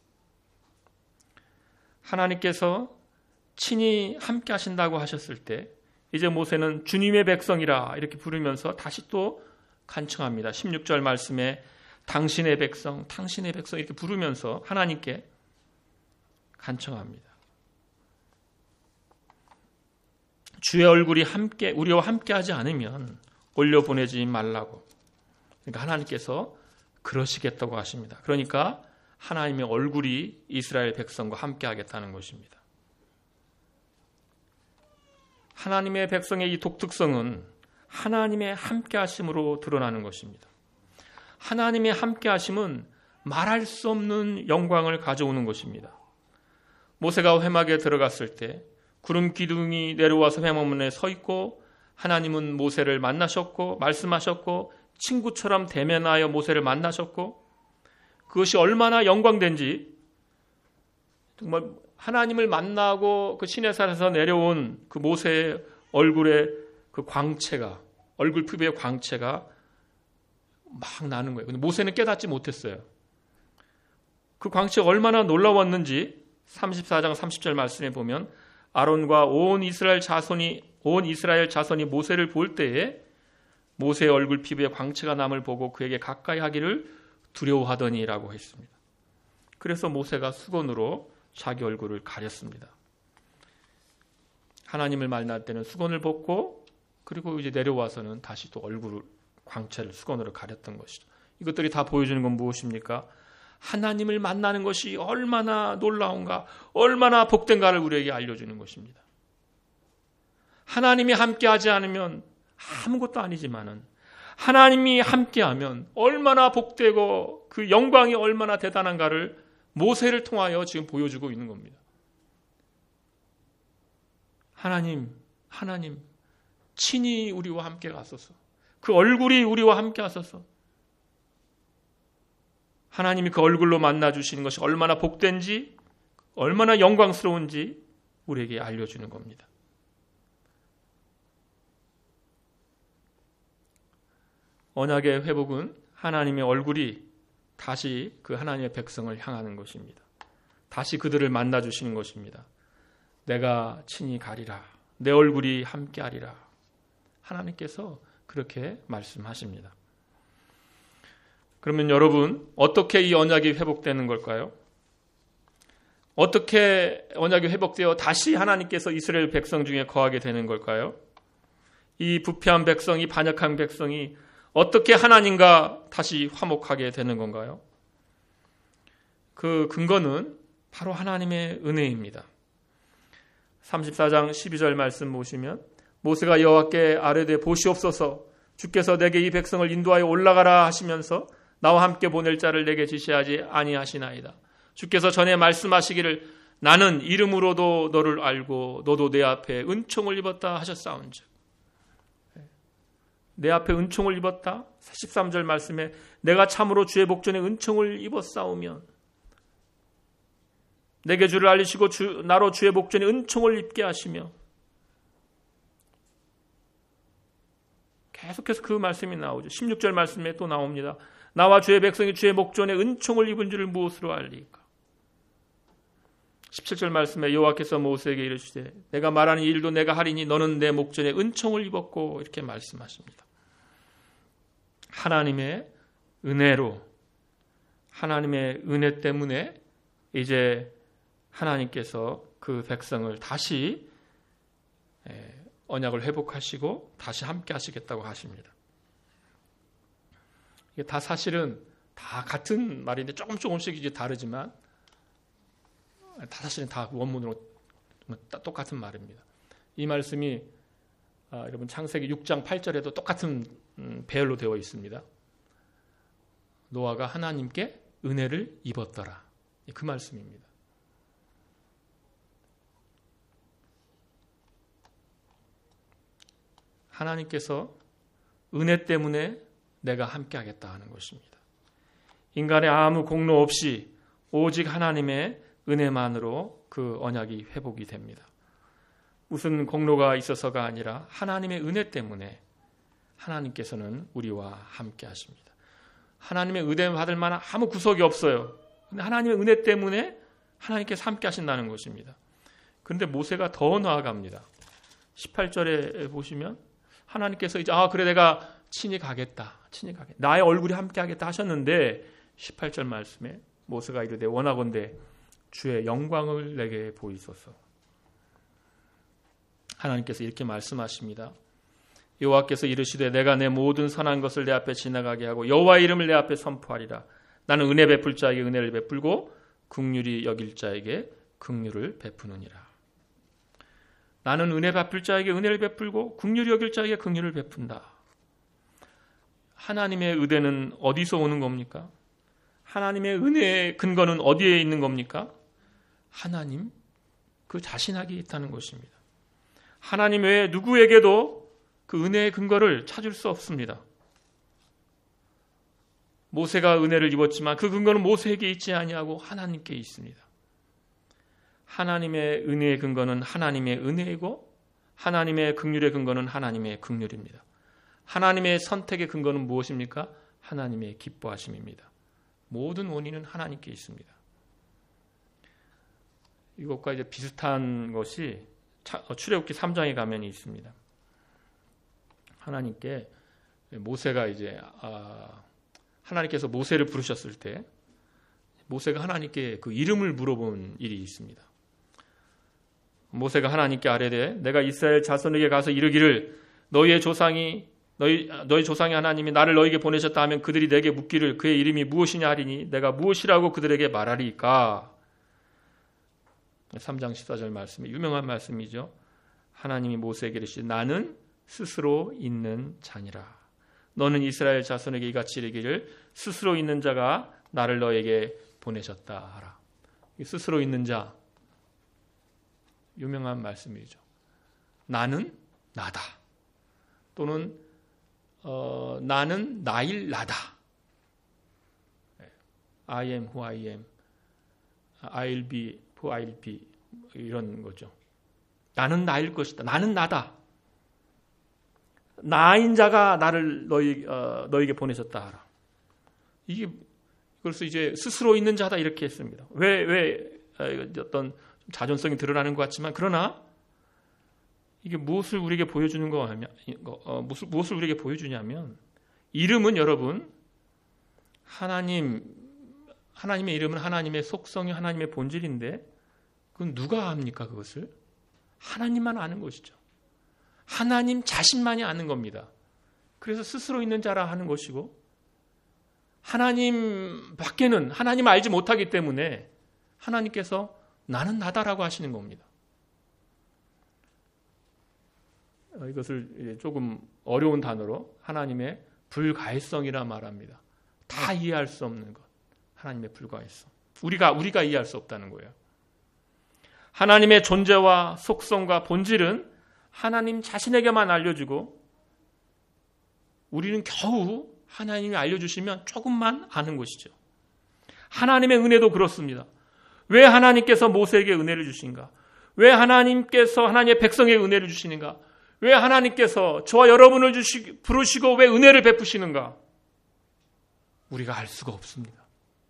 하나님께서 친히 함께 하신다고 하셨을 때 이제 모세는 주님의 백성이라 이렇게 부르면서 다시 또 간청합니다. 십육 절 말씀에 당신의 백성, 당신의 백성 이렇게 부르면서 하나님께 간청합니다. 주의 얼굴이 함께 우리와 함께 하지 않으면 올려보내지 말라고. 그러니까 하나님께서 그러시겠다고 하십니다. 그러니까 하나님의 얼굴이 이스라엘 백성과 함께 하겠다는 것입니다. 하나님의 백성의 이 독특성은 하나님의 함께하심으로 드러나는 것입니다. 하나님의 함께하심은 말할 수 없는 영광을 가져오는 것입니다. 모세가 회막에 들어갔을 때 구름 기둥이 내려와서 회막문에 서 있고 하나님은 모세를 만나셨고 말씀하셨고 친구처럼 대면하여 모세를 만나셨고 그것이 얼마나 영광된지 정말 하나님을 만나고 그 시내산에서 내려온 그 모세의 얼굴의 그 광채가 얼굴 피부의 광채가 막 나는 거예요. 근데 모세는 깨닫지 못했어요. 그 광채가 얼마나 놀라웠는지 삼십사 장 삼십 절 말씀에 보면 아론과 온 이스라엘 자손이 온 이스라엘 자손이 모세를 볼 때에 모세의 얼굴 피부에 광채가 남을 보고 그에게 가까이 하기를 두려워하더니라고 했습니다. 그래서 모세가 수건으로 자기 얼굴을 가렸습니다. 하나님을 만날 때는 수건을 벗고 그리고 이제 내려와서는 다시 또 얼굴 광채를 수건으로 가렸던 것이죠. 이것들이 다 보여주는 건 무엇입니까? 하나님을 만나는 것이 얼마나 놀라운가, 얼마나 복된가를 우리에게 알려주는 것입니다. 하나님이 함께하지 않으면 아무것도 아니지만은 하나님이 함께하면 얼마나 복되고 그 영광이 얼마나 대단한가를 모세를 통하여 지금 보여주고 있는 겁니다. 하나님, 하나님, 친히 우리와 함께 가소서. 그 얼굴이 우리와 함께 하소서. 하나님이 그 얼굴로 만나주시는 것이 얼마나 복된지, 얼마나 영광스러운지 우리에게 알려주는 겁니다. 언약의 회복은 하나님의 얼굴이 다시 그 하나님의 백성을 향하는 것입니다. 다시 그들을 만나주시는 것입니다. 내가 친히 가리라. 내 얼굴이 함께하리라. 하나님께서 그렇게 말씀하십니다. 그러면 여러분, 어떻게 이 언약이 회복되는 걸까요? 어떻게 언약이 회복되어 다시 하나님께서 이스라엘 백성 중에 거하게 되는 걸까요? 이 부패한 백성이, 반역한 백성이 어떻게 하나님과 다시 화목하게 되는 건가요? 그 근거는 바로 하나님의 은혜입니다. 삼십사 장 십이 절 말씀 보시면 모세가 여호와께 아뢰되 보시옵소서 주께서 내게 이 백성을 인도하여 올라가라 하시면서 나와 함께 보낼 자를 내게 지시하지 아니하시나이다. 주께서 전에 말씀하시기를 나는 이름으로도 너를 알고 너도 내 앞에 은총을 입었다 하셨사온즉 내 앞에 은총을 입었다. 십삼 절 말씀에 내가 참으로 주의 복전에 은총을 입었사오면 내게 주를 알리시고 주, 나로 주의 복전에 은총을 입게 하시며 계속해서 그 말씀이 나오죠. 십육 절 말씀에 또 나옵니다. 나와 주의 백성이 주의 목전에 은총을 입은 줄을 무엇으로 알리까? 십칠 절 말씀에 여호와께서 모세에게 이르시되 내가 말하는 일도 내가 하리니 너는 내 목전에 은총을 입었고 이렇게 말씀하십니다. 하나님의 은혜로 하나님의 은혜 때문에 이제 하나님께서 그 백성을 다시 언약을 회복하시고 다시 함께 하시겠다고 하십니다. 이게 다 사실은 다 같은 말인데 조금 조금씩 이제 다르지만 다 사실은 다 원문으로 똑같은 말입니다. 이 말씀이 아, 여러분 창세기 육 장 팔 절에도 똑같은 음, 배열로 되어 있습니다. 노아가 하나님께 은혜를 입었더라. 그 말씀입니다. 하나님께서 은혜 때문에 내가 함께 하겠다 하는 것입니다. 인간의 아무 공로 없이 오직 하나님의 은혜만으로 그 언약이 회복이 됩니다. 무슨 공로가 있어서가 아니라 하나님의 은혜 때문에 하나님께서는 우리와 함께 하십니다. 하나님의 은혜 받을 만한 아무 구석이 없어요. 근데 하나님의 은혜 때문에 하나님께서 함께 하신다는 것입니다. 그런데 모세가 더 나아갑니다. 십팔 절에 보시면 하나님께서 이제 아 그래 내가 친히 가겠다. 친히 가겠다. 나의 얼굴이 함께 하겠다 하셨는데 십팔 절 말씀에 모세가 이르되 원하건대 주의 영광을 내게 보이소서. 하나님께서 이렇게 말씀하십니다. 여호와께서 이르시되 내가 내 모든 선한 것을 내 앞에 지나가게 하고 여호와의 이름을 내 앞에 선포하리라. 나는 은혜 베풀 자에게 은혜를 베풀고 긍휼히 여길 자에게 긍휼을 베푸느니라. 나는 은혜 베풀 자에게 은혜를 베풀고 긍휼히 여길 자에게 긍휼을 베푼다. 하나님의 은혜는 어디서 오는 겁니까? 하나님의 은혜의 근거는 어디에 있는 겁니까? 하나님 그 자신에게 있다는 것입니다. 하나님 외에 누구에게도 그 은혜의 근거를 찾을 수 없습니다. 모세가 은혜를 입었지만 그 근거는 모세에게 있지 아니하고 하나님께 있습니다. 하나님의 은혜의 근거는 하나님의 은혜이고 하나님의 긍휼의 근거는 하나님의 긍휼입니다. 하나님의 선택의 근거는 무엇입니까? 하나님의 기뻐하심입니다. 모든 원인은 하나님께 있습니다. 이것과 이제 비슷한 것이 출애굽기 삼 장에 가면 있습니다. 하나님께 모세가 이제 아, 하나님께서 모세를 부르셨을 때 모세가 하나님께 그 이름을 물어본 일이 있습니다. 모세가 하나님께 아뢰되 내가 이스라엘 자손에게 가서 이르기를 너희의 조상이 너희 너희 조상의 하나님이 나를 너희에게 보내셨다 하면 그들이 내게 묻기를 그의 이름이 무엇이냐 하리니 내가 무엇이라고 그들에게 말하리까. 삼 장 십사 절 말씀이 유명한 말씀이죠. 하나님이 모세에게 이르시되 나는 스스로 있는 자니라. 너는 이스라엘 자손에게 이같이 이르기를 스스로 있는 자가 나를 너에게 보내셨다 하라. 스스로 있는 자 유명한 말씀이죠. 나는 나다. 또는 어, 나는 나일 나다. I am who I am. I'll be who I'll be. 이런 거죠. 나는 나일 것이다. 나는 나다. 나인 자가 나를 너희, 어, 너희에게 보내셨다 하라. 이게 그래서 이제 스스로 있는 자다 이렇게 했습니다. 왜, 왜 어떤 자존성이 드러나는 것 같지만 그러나 이게 무엇을 우리에게 보여주는 거 하면 어, 무엇을, 무엇을 우리에게 보여주냐면 이름은 여러분 하나님 하나님의 이름은 하나님의 속성이 하나님의 본질인데 그건 누가 압니까? 그것을 하나님만 아는 것이죠. 하나님 자신만이 아는 겁니다. 그래서 스스로 있는 자라 하는 것이고 하나님 밖에는 하나님 알지 못하기 때문에 하나님께서 나는 나다라고 하시는 겁니다. 이것을 조금 어려운 단어로 하나님의 불가해성이라 말합니다. 다 이해할 수 없는 것. 하나님의 불가해성. 우리가 우리가 이해할 수 없다는 거예요. 하나님의 존재와 속성과 본질은 하나님 자신에게만 알려주고 우리는 겨우 하나님이 알려주시면 조금만 아는 것이죠. 하나님의 은혜도 그렇습니다. 왜 하나님께서 모세에게 은혜를 주신가? 왜 하나님께서 하나님의 백성에게 은혜를 주시는가? 왜 하나님께서 저와 여러분을 주시, 부르시고 왜 은혜를 베푸시는가? 우리가 알 수가 없습니다.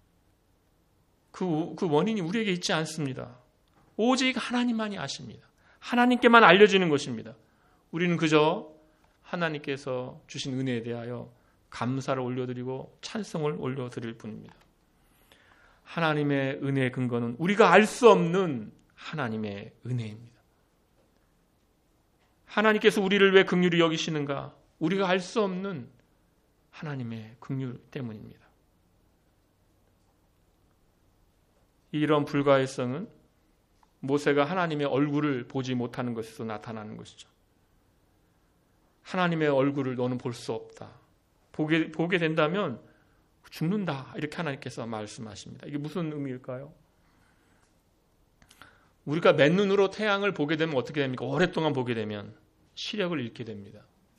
그, 그 원인이 우리에게 있지 않습니다. 오직 하나님만이 아십니다. 하나님께만 알려지는 것입니다. 우리는 그저 하나님께서 주신 은혜에 대하여 감사를 올려드리고 찬송을 올려드릴 뿐입니다. 하나님의 은혜의 근거는 우리가 알 수 없는 하나님의 은혜입니다. 하나님께서 우리를 왜 긍휼히 여기시는가? 우리가 알 수 없는 하나님의 긍휼 때문입니다. 이런 불가해성은 모세가 하나님의 얼굴을 보지 못하는 것에서 나타나는 것이죠. 하나님의 얼굴을 너는 볼 수 없다. 보게, 보게 된다면 죽는다. 이렇게 하나님께서 말씀하십니다. 이게 무슨 의미일까요? 우리가 맨눈으로 태양을 보게 되면 어떻게 됩니까? 오랫동안 보게 되면 시력을 잃게 됩니다.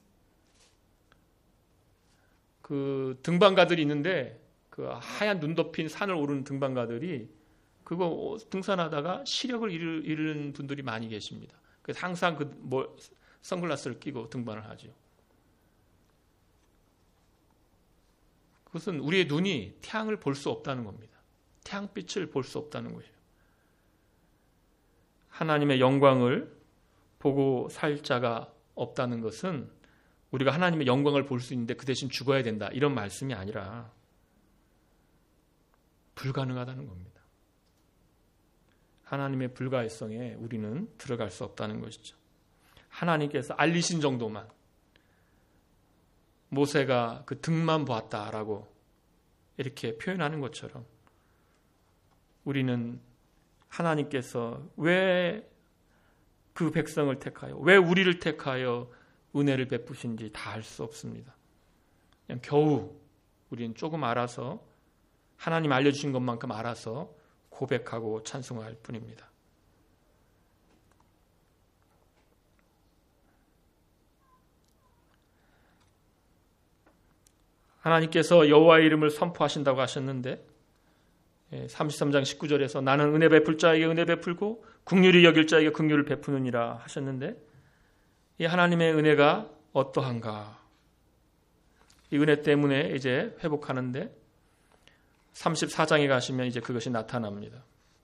그 등반가들이 있는데 그 하얀 눈 덮인 산을 오르는 등반가들이 그거 등산하다가 시력을 잃은 분들이 많이 계십니다. 그래서 항상 그 뭐 선글라스를 끼고 등반을 하죠. 그것은 우리의 눈이 태양을 볼 수 없다는 겁니다. 태양빛을 볼 수 없다는 거예요. 하나님의 영광을 보고 살 자가 없다는 것은 우리가 하나님의 영광을 볼 수 있는데 그 대신 죽어야 된다. 이런 말씀이 아니라 불가능하다는 겁니다. 하나님의 불가해성에 우리는 들어갈 수 없다는 것이죠. 하나님께서 알리신 정도만 모세가 그 등만 보았다라고 이렇게 표현하는 것처럼 우리는 하나님께서 왜 그 백성을 택하여 왜 우리를 택하여 은혜를 베푸신지 다 알 수 없습니다. 그냥 겨우 우리는 조금 알아서 하나님 알려주신 것만큼 알아서 고백하고 찬송할 뿐입니다. 하나님께서 여호와의 이름을 선포하신다고 하셨는데 삼십삼 장 십구 절에서 나는 은혜 베풀 자에게 은혜 베풀고 긍휼히 여길 자에게 긍휼을 베푸느니라 하셨는데 이 하나님의 은혜가 어떠한가? 이 은혜 때문에 이제 회복하는데 삼십사 장에 가시면 이제 그것이 나타납니다.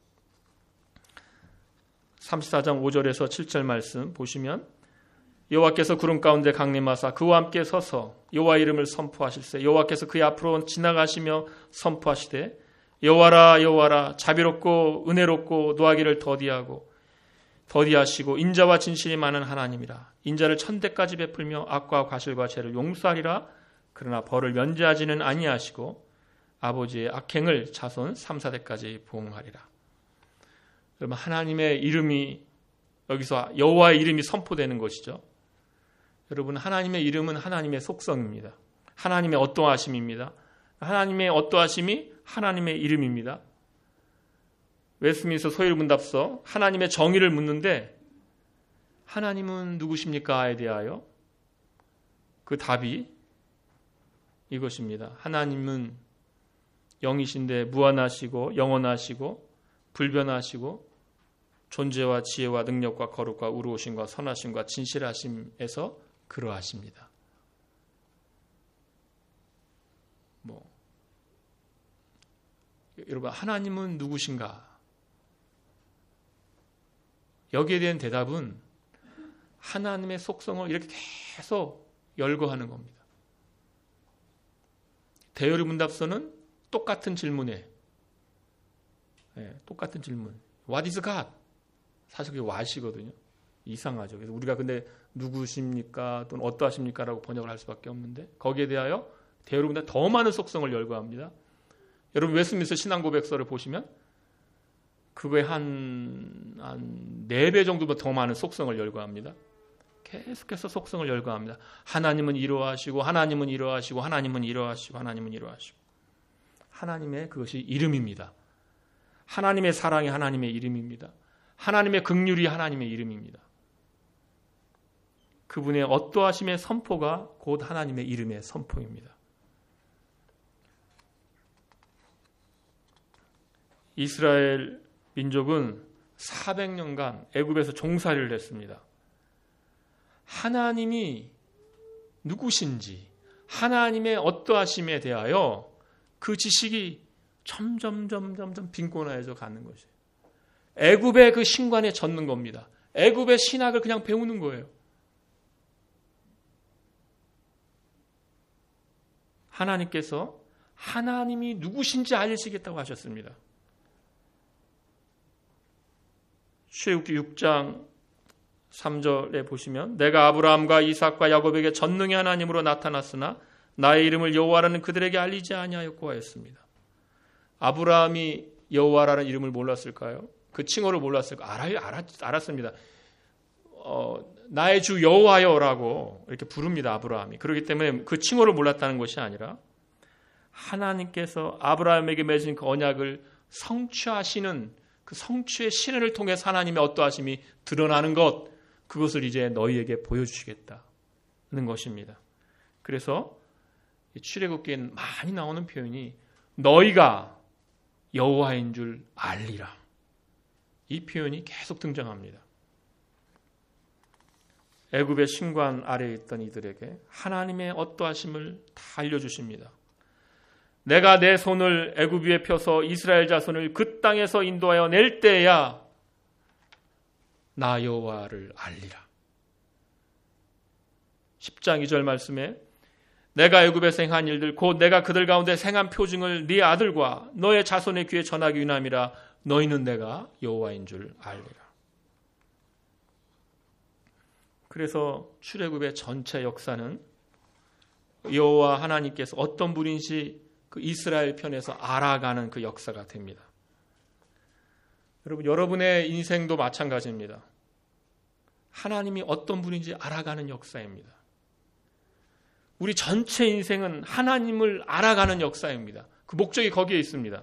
삼십사 장 오 절에서 칠 절 말씀 보시면 여호와께서 구름 가운데 강림하사 그와 함께 서서 여호와 이름을 선포하실세 여호와께서 그의 앞으로 지나가시며 선포하시되 여호와라 여호와라 자비롭고 은혜롭고 노하기를 더디하고 더디하시고 인자와 진실이 많은 하나님이라. 인자를 천대까지 베풀며 악과 과실과 죄를 용서하리라. 그러나 벌을 면제하지는 아니하시고 아버지의 악행을 자손 삼, 사대까지 보응하리라. 여러분, 하나님의 이름이 여기서 여호와의 이름이 선포되는 것이죠. 여러분, 하나님의 이름은 하나님의 속성입니다. 하나님의 어떠하심입니다. 하나님의 어떠하심이 하나님의 이름입니다. 웨스트민스터 소율문답서 하나님의 정의를 묻는데 하나님은 누구십니까에 대하여 그 답이 이것입니다. 하나님은 영이신데 무한하시고 영원하시고 불변하시고 존재와 지혜와 능력과 거룩과 의로우심과 선하심과 진실하심에서 그러하십니다. 뭐 여러분, 하나님은 누구신가? 여기에 대한 대답은 하나님의 속성을 이렇게 계속 열거하는 겁니다. 대요리 문답서는 똑같은 질문에 네, 똑같은 질문. What is God? 사실 그게 what이거든요. 이상하죠. 그래서 우리가 근데 누구십니까? 또는 어떠하십니까? 라고 번역을 할 수밖에 없는데 거기에 대하여 대요리 문답 더 많은 속성을 열거합니다. 여러분, 웨스트민스터 신앙고백서를 보시면 그거에 한, 한 네 배 정도 더 많은 속성을 열거합니다. 계속해서 속성을 열거합니다. 하나님은 이러하시고 하나님은 이러하시고 하나님은 이러하시고 하나님은 이러하시고 하나님의 그것이 이름입니다. 하나님의 사랑이 하나님의 이름입니다. 하나님의 긍휼이 하나님의 이름입니다. 그분의 어떠하심의 선포가 곧 하나님의 이름의 선포입니다. 이스라엘 민족은 사백 년간 애굽에서 종살이를 했습니다. 하나님이 누구신지, 하나님의 어떠하심에 대하여 그 지식이 점점 점점 점 빈곤해져 가는 것이에요. 애굽의 그 신관에 젖는 겁니다. 애굽의 신학을 그냥 배우는 거예요. 하나님께서 하나님이 누구신지 알리시겠다고 하셨습니다. 출애굽기 육 장 삼 절에 보시면 내가 아브라함과 이삭과 야곱에게 전능의 하나님으로 나타났으나 나의 이름을 여호와라는 그들에게 알리지 아니하였고 하였습니다. 아브라함이 여호와라는 이름을 몰랐을까요? 그 칭호를 몰랐을까요? 알아요, 알았, 알았습니다. 어, 나의 주 여호와여라고 이렇게 부릅니다. 아브라함이. 그렇기 때문에 그 칭호를 몰랐다는 것이 아니라 하나님께서 아브라함에게 맺은 그 언약을 성취하시는 그 성취의 신을 통해서 하나님의 어떠하심이 드러나는 것, 그것을 이제 너희에게 보여주시겠다는 것입니다. 그래서 출애굽기에는 많이 나오는 표현이 너희가 여호와인 줄 알리라. 이 표현이 계속 등장합니다. 애굽의 신관 아래에 있던 이들에게 하나님의 어떠하심을 다 알려주십니다. 내가 내 손을 애굽 위에 펴서 이스라엘 자손을 그 땅에서 인도하여 낼 때야 나 여호와를 알리라. 십 장 이 절 말씀에 내가 애굽에서 행한 일들 곧 내가 그들 가운데 행한 표징을 네 아들과 너의 자손의 귀에 전하기 위함이라. 너희는 내가 여호와인 줄 알리라. 그래서 출애굽의 전체 역사는 여호와 하나님께서 어떤 분인지 그 이스라엘 편에서 알아가는 그 역사가 됩니다. 여러분, 여러분의 인생도 마찬가지입니다. 하나님이 어떤 분인지 알아가는 역사입니다. 우리 전체 인생은 하나님을 알아가는 역사입니다. 그 목적이 거기에 있습니다.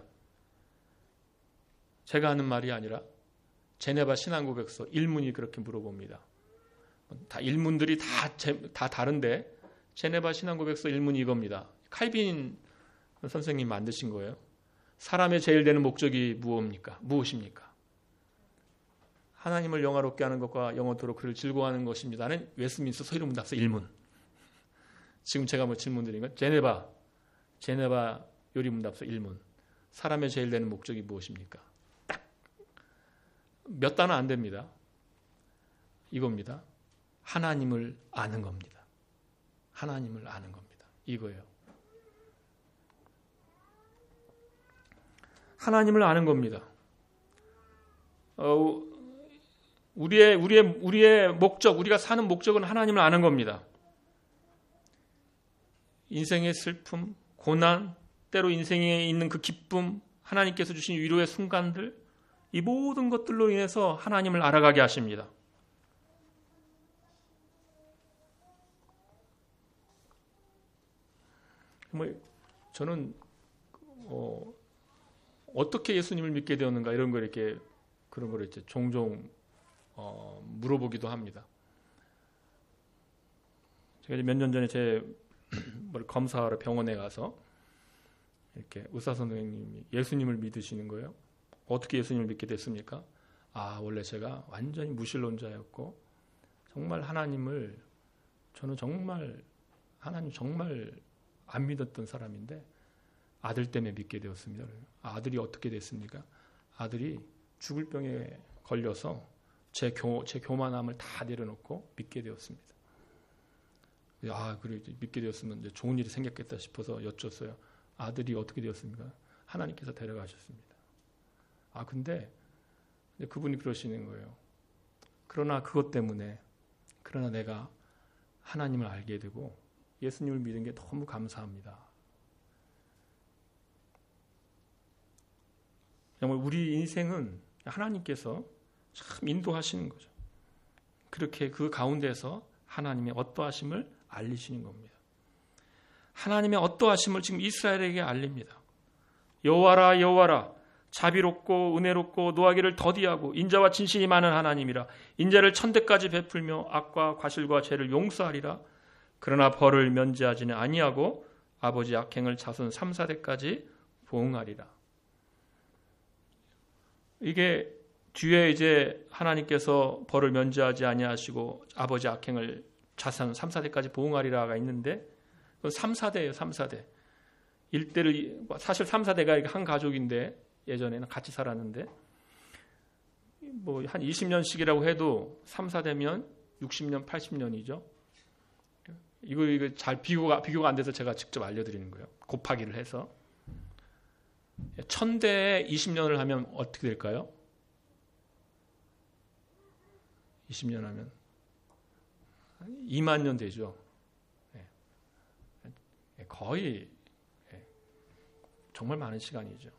제가 하는 말이 아니라 제네바 신앙고백서 일문이 그렇게 물어봅니다. 다 일문들이 다, 다 다른데 제네바 신앙고백서 일문이 이겁니다. 칼빈 선생님 만드신 거예요. 사람의 제일 되는 목적이 무엇입니까? 무엇입니까? 하나님을 영화롭게 하는 것과 영원토록 그를 즐거워하는 것입니다는 웨스트민스터 소율문답서 일문. 지금 제가 뭐 질문 드린 건 제네바 제네바 요리문답서 일문. 사람의 제일 되는 목적이 무엇입니까? 딱 몇 단어 안 됩니다. 이겁니다. 하나님을 아는 겁니다. 하나님을 아는 겁니다. 이거예요. 하나님을 아는 겁니다. 어, 우리의 우리의 우리의 목적, 우리가 사는 목적은 하나님을 아는 겁니다. 인생의 슬픔, 고난, 때로 인생에 있는 그 기쁨, 하나님께서 주신 위로의 순간들, 이 모든 것들로 인해서 하나님을 알아가게 하십니다. 정말 저는 어, 어떻게 예수님을 믿게 되었는가 이런 걸 이렇게 그런 걸 이제 종종 어, 물어보기도 합니다. 제가 몇 년 전에 제 검사하러 병원에 가서 이렇게 의사 선생님이 예수님을 믿으시는 거예요. 어떻게 예수님을 믿게 됐습니까? 아, 원래 제가 완전히 무신론자였고 정말 하나님을 저는 정말 하나님 정말 안 믿었던 사람인데 아들 때문에 믿게 되었습니다. 아들이 어떻게 됐습니까? 아들이 죽을 병에 걸려서 제, 교, 제 교만함을 다 내려놓고 믿게 되었습니다. 아, 그래 믿게 되었으면 이제 좋은 일이 생겼겠다 싶어서 여쭸어요. 아들이 어떻게 되었습니까? 하나님께서 데려가셨습니다. 아, 근데 그분이 그러시는 거예요. 그러나 그것 때문에 그러나 내가 하나님을 알게 되고 예수님을 믿은 게 너무 감사합니다. 정말 우리 인생은 하나님께서 참 인도하시는 거죠. 그렇게 그 가운데서 하나님의 어떠하심을 알리시는 겁니다. 하나님의 어떠하심을 지금 이스라엘에게 알립니다. 여호와라 여호와라 자비롭고 은혜롭고 노하기를 더디하고 인자와 진실이 많은 하나님이라. 인자를 천대까지 베풀며 악과 과실과 죄를 용서하리라. 그러나 벌을 면제하지는 아니하고 아버지 악행을 자손 삼, 사대까지 보응하리라. 이게 뒤에 이제 하나님께서 벌을 면제하지 아니하시고 아버지 악행을 자손 삼, 사대까지 보응하리라가 있는데 그건 삼, 사대예요. 삼, 사대. 일대를 사실 삼, 사대가 한 가족인데 예전에는 같이 살았는데 뭐 한 이십 년씩이라고 해도 삼, 사대면 육십 년, 팔십 년이죠. 이거 이거 잘 비교가 비교가 안 돼서 제가 직접 알려드리는 거예요. 곱하기를 해서 천 대에 이십 년을 하면 어떻게 될까요? 이십 년 하면 이만 년 되죠. 거의 정말 많은 시간이죠.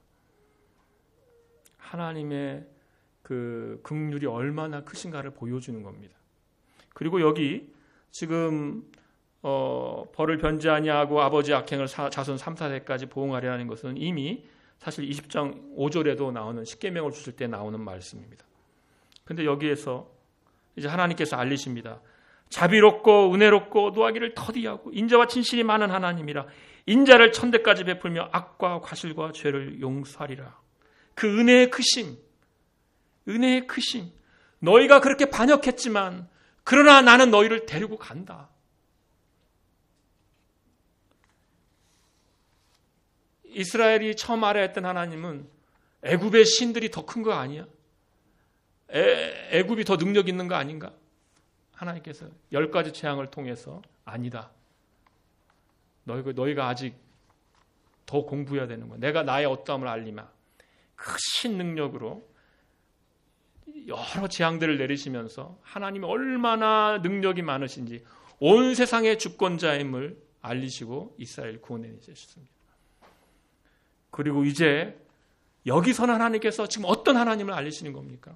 하나님의 그 긍휼이 얼마나 크신가를 보여주는 겁니다. 그리고 여기 지금 어, 벌을 변제 아니하고 아버지 악행을 사, 자손 삼, 사대까지 보응하리라는 것은 이미 사실 이십 장 오 절에도 나오는 십계명을 주실 때 나오는 말씀입니다. 그런데 여기에서 이제 하나님께서 알리십니다. 자비롭고 은혜롭고 노하기를 더디하고 인자와 진실이 많은 하나님이라. 인자를 천대까지 베풀며 악과 과실과 죄를 용서하리라. 그 은혜의 크심, 은혜의 크심. 너희가 그렇게 반역했지만 그러나 나는 너희를 데리고 간다. 이스라엘이 처음 알아했던 하나님은 애굽의 신들이 더 큰 거 아니야? 애, 애굽이 더 능력 있는 거 아닌가? 하나님께서 열 가지 재앙을 통해서 아니다. 너희가, 너희가 아직 더 공부해야 되는 거야. 내가 나의 어떠함을 알리마. 크신 능력으로 여러 재앙들을 내리시면서 하나님이 얼마나 능력이 많으신지 온 세상의 주권자임을 알리시고 이스라엘 구원해 주셨습니다. 그리고 이제 여기서는 하나님께서 지금 어떤 하나님을 알리시는 겁니까?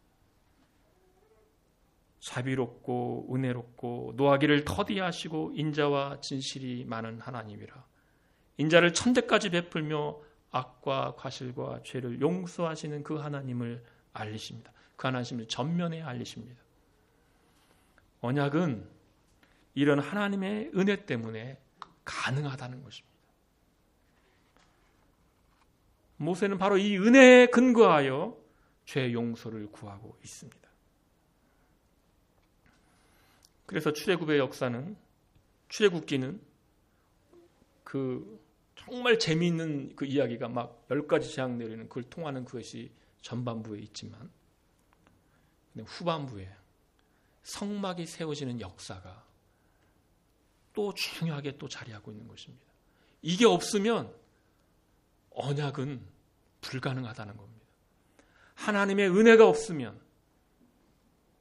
자비롭고 은혜롭고 노하기를 더디하시고 인자와 진실이 많은 하나님이라. 인자를 천대까지 베풀며 악과 과실과 죄를 용서하시는 그 하나님을 알리십니다. 그 하나님을 전면에 알리십니다. 언약은 이런 하나님의 은혜 때문에 가능하다는 것입니다. 모세는 바로 이 은혜에 근거하여 죄 용서를 구하고 있습니다. 그래서 출애굽의 역사는, 출애굽기는 그 정말 재미있는 그 이야기가 막 열 가지 재앙 내리는 그걸 통하는 그것이 전반부에 있지만 후반부에 성막이 세워지는 역사가 또 중요하게 또 자리하고 있는 것입니다. 이게 없으면 언약은 불가능하다는 겁니다. 하나님의 은혜가 없으면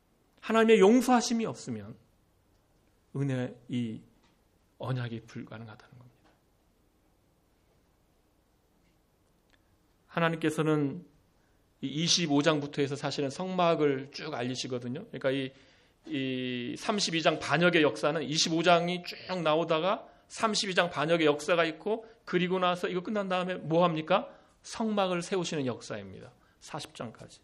하나님의 용서하심이 없으면 은혜 이 언약이 불가능하다는 겁니다. 하나님께서는 이십오 장부터 해서 사실은 성막을 쭉 알리시거든요. 그러니까 이, 이 삼십이 장 반역의 역사는 이십오 장이 쭉 나오다가 삼십이 장 반역의 역사가 있고, 그리고 나서 이거 끝난 다음에 뭐 합니까? 성막을 세우시는 역사입니다. 사십 장까지.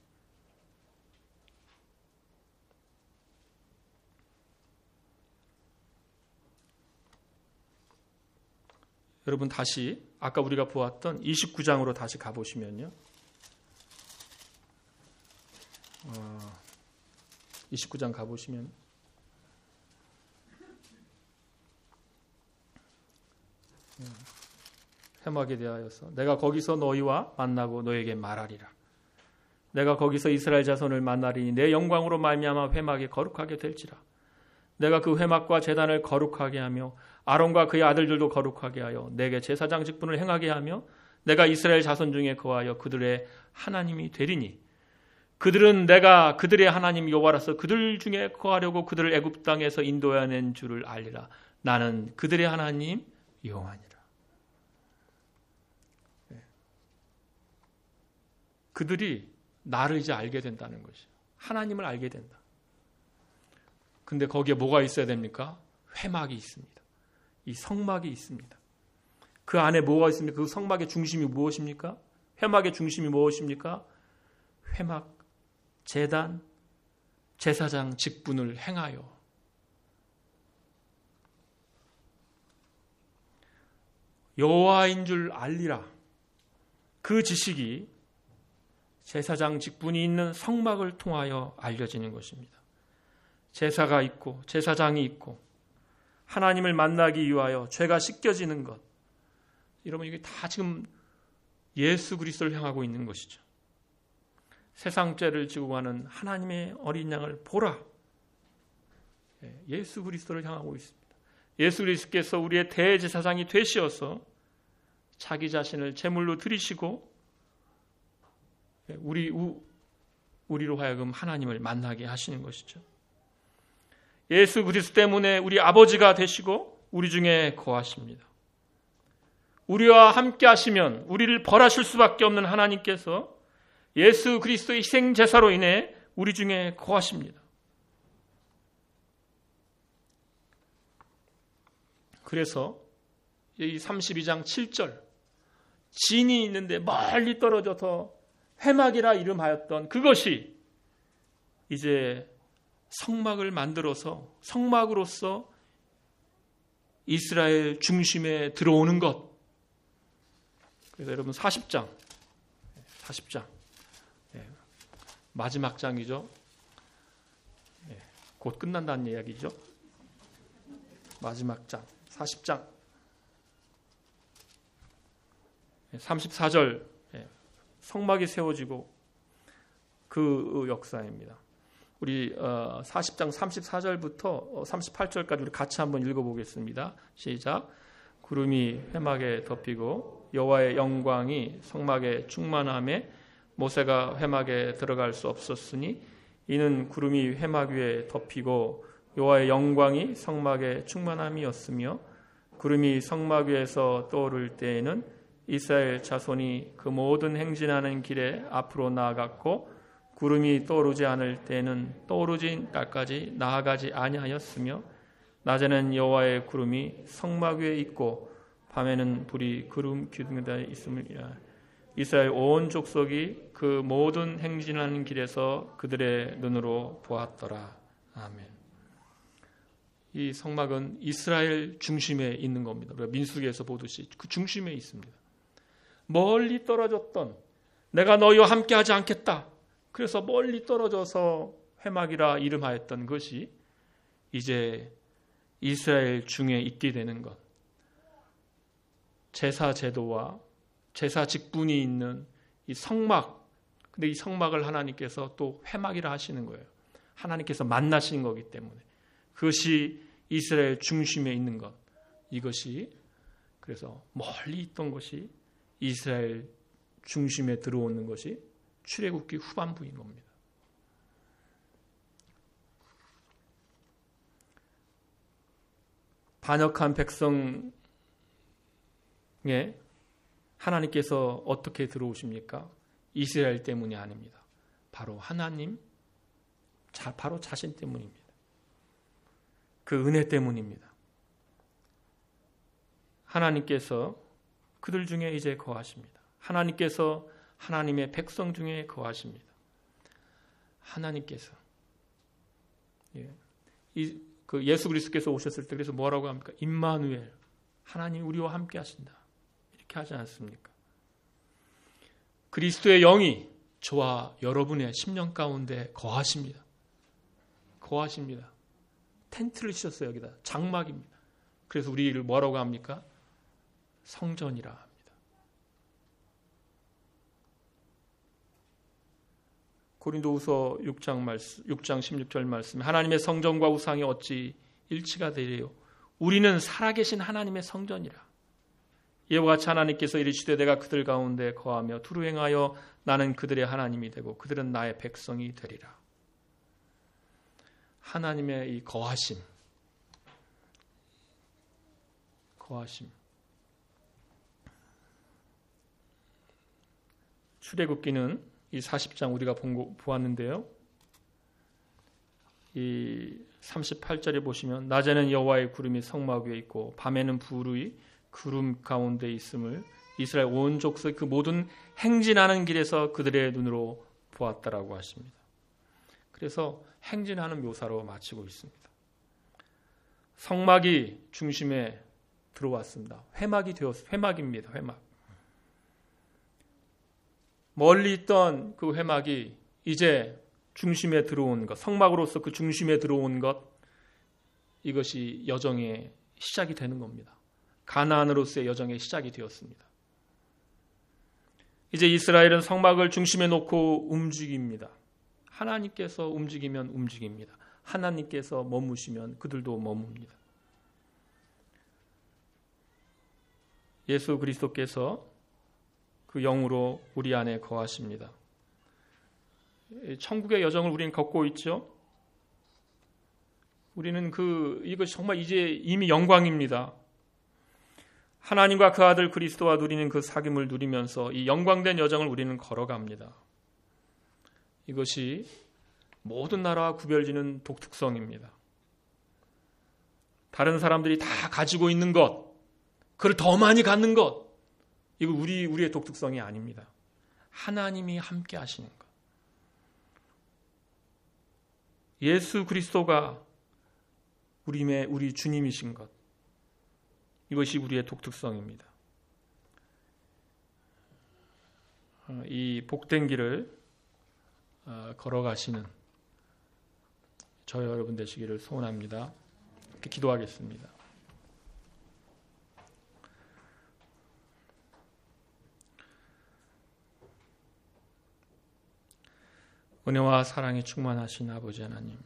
여러분 다시 아까 우리가 보았던 이십구 장으로 다시 가보시면요. 어, 이십구 장 가보시면 회막에 대하여서 내가 거기서 너희와 만나고 너에게 말하리라. 내가 거기서 이스라엘 자손을 만나리니 내 영광으로 말미암아 회막이 거룩하게 될지라. 내가 그 회막과 제단을 거룩하게 하며 아론과 그의 아들들도 거룩하게 하여 내게 제사장 직분을 행하게 하며 내가 이스라엘 자손 중에 거하여 그들의 하나님이 되리니 그들은 내가 그들의 하나님 여호와라서 그들 중에 거하려고 그들을 애굽 땅에서 인도해낸 줄을 알리라. 나는 그들의 하나님 여호와니라. 그들이 나를 이제 알게 된다는 것이에요. 하나님을 알게 된다. 근데 거기에 뭐가 있어야 됩니까? 회막이 있습니다. 이 성막이 있습니다. 그 안에 뭐가 있습니까? 그 성막의 중심이 무엇입니까? 회막의 중심이 무엇입니까? 회막, 제단, 제사장 직분을 행하여 여호와인 줄 알리라. 그 지식이 제사장 직분이 있는 성막을 통하여 알려지는 것입니다. 제사가 있고 제사장이 있고 하나님을 만나기 위하여 죄가 씻겨지는 것, 여러분 이게 다 지금 예수 그리스도를 향하고 있는 것이죠. 세상 죄를 지고 가는 하나님의 어린 양을 보라. 예수 그리스도를 향하고 있습니다. 예수 그리스도께서 우리의 대제사장이 되시어서 자기 자신을 제물로 드리시고 우리 우리로 하여금 하나님을 만나게 하시는 것이죠. 예수 그리스도 때문에 우리 아버지가 되시고 우리 중에 거하십니다. 우리와 함께 하시면 우리를 벌하실 수밖에 없는 하나님께서 예수 그리스도의 희생 제사로 인해 우리 중에 거하십니다. 그래서 이 삼십이 장 칠 절, 진이 있는데 멀리 떨어져서 회막이라 이름하였던 그것이 이제 성막을 만들어서 성막으로서 이스라엘 중심에 들어오는 것. 그래서 여러분 사십 장, 사십 장 마지막 장이죠. 곧 끝난다는 이야기죠. 마지막 장 사십 장 삼십사 절 성막이 세워지고 그 역사입니다. 우리 사십 장 삼십사 절부터 삼십팔 절까지 우리 같이 한번 읽어보겠습니다. 시작. 구름이 회막에 덮이고 여호와의 영광이 성막에 충만함에 모세가 회막에 들어갈 수 없었으니 이는 구름이 회막 위에 덮이고 여호와의 영광이 성막에 충만함이었으며 구름이 성막 위에서 떠오를 때에는 이스라엘 자손이 그 모든 행진하는 길에 앞으로 나아갔고 구름이 떠오르지 않을 때는 떠오르진 날까지 나아가지 아니하였으며 낮에는 여호와의 구름이 성막 위에 있고 밤에는 불이 구름 기둥에 있음이라. 이스라엘 온 족속이 그 모든 행진하는 길에서 그들의 눈으로 보았더라. 아멘. 이 성막은 이스라엘 중심에 있는 겁니다. 우리가 민수기에서 보듯이 그 중심에 있습니다. 멀리 떨어졌던 내가 너희와 함께하지 않겠다. 그래서 멀리 떨어져서 회막이라 이름하였던 것이 이제 이스라엘 중에 있게 되는 것. 제사 제도와 제사 직분이 있는 이 성막. 근데 이 성막을 하나님께서 또 회막이라 하시는 거예요. 하나님께서 만나신 거기 때문에. 그것이 이스라엘 중심에 있는 것. 이것이 그래서 멀리 있던 것이 이스라엘 중심에 들어오는 것이 출애굽기 후반부인 겁니다. 반역한 백성에 하나님께서 어떻게 들어오십니까? 이스라엘 때문이 아닙니다. 바로 하나님, 바로 자신 때문입니다. 그 은혜 때문입니다. 하나님께서 그들 중에 이제 거하십니다. 하나님께서 하나님의 백성 중에 거하십니다. 하나님께서 예. 이, 그 예수 그리스도께서 오셨을 때 그래서 뭐라고 합니까? 임마누엘, 하나님 우리와 함께 하신다. 이렇게 하지 않습니까? 그리스도의 영이 저와 여러분의 심령 가운데 거하십니다. 거하십니다. 텐트를 치셨어요. 여기다. 장막입니다. 그래서 우리를 뭐라고 합니까? 성전이라 합니다. 고린도후서 육 장 말씀, 육 장 십육 절 말씀. 하나님의 성전과 우상이 어찌 일치가 되리요? 우리는 살아계신 하나님의 성전이라. 이와 같이 하나님께서 이르시되 내가 그들 가운데 거하며 두루 행하여 나는 그들의 하나님이 되고 그들은 나의 백성이 되리라. 하나님의 이 거하심, 거하심. 출애굽기는 이 사십 장 우리가 보았는데요. 이 삼십팔 절에 보시면 낮에는 여호와의 구름이 성막 위에 있고 밤에는 불의 구름 가운데 있음을 이스라엘 온 족속의 그 모든 행진하는 길에서 그들의 눈으로 보았다라고 하십니다. 그래서 행진하는 묘사로 마치고 있습니다. 성막이 중심에 들어왔습니다. 회막이 되었, 회막입니다. 회막. 멀리 있던 그 회막이 이제 중심에 들어온 것, 성막으로서 그 중심에 들어온 것, 이것이 여정의 시작이 되는 겁니다. 가나안으로서의 여정의 시작이 되었습니다. 이제 이스라엘은 성막을 중심에 놓고 움직입니다. 하나님께서 움직이면 움직입니다. 하나님께서 머무시면 그들도 머뭅니다. 예수 그리스도께서 그 영으로 우리 안에 거하십니다. 천국의 여정을 우리는 걷고 있죠. 우리는 그 이것이 정말 이제 이미 영광입니다. 하나님과 그 아들 그리스도와 누리는 그 사귐을 누리면서 이 영광된 여정을 우리는 걸어갑니다. 이것이 모든 나라와 구별지는 독특성입니다. 다른 사람들이 다 가지고 있는 것, 그걸 더 많이 갖는 것, 이거 우리, 우리의 독특성이 아닙니다. 하나님이 함께 하시는 것. 예수 그리스도가 우리의, 우리 주님이신 것. 이것이 우리의 독특성입니다. 이 복된 길을 걸어가시는 저 여러분 되시기를 소원합니다. 이렇게 기도하겠습니다. 은혜와 사랑이 충만하신 아버지 하나님,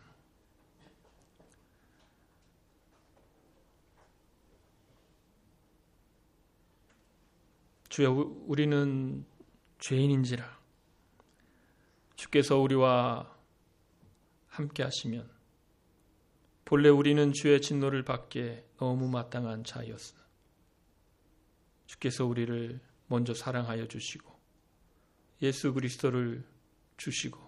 주여, 우리는 죄인인지라 주께서 우리와 함께 하시면 본래 우리는 주의 진노를 받기에 너무 마땅한 자였으나 주께서 우리를 먼저 사랑하여 주시고 예수 그리스도를 주시고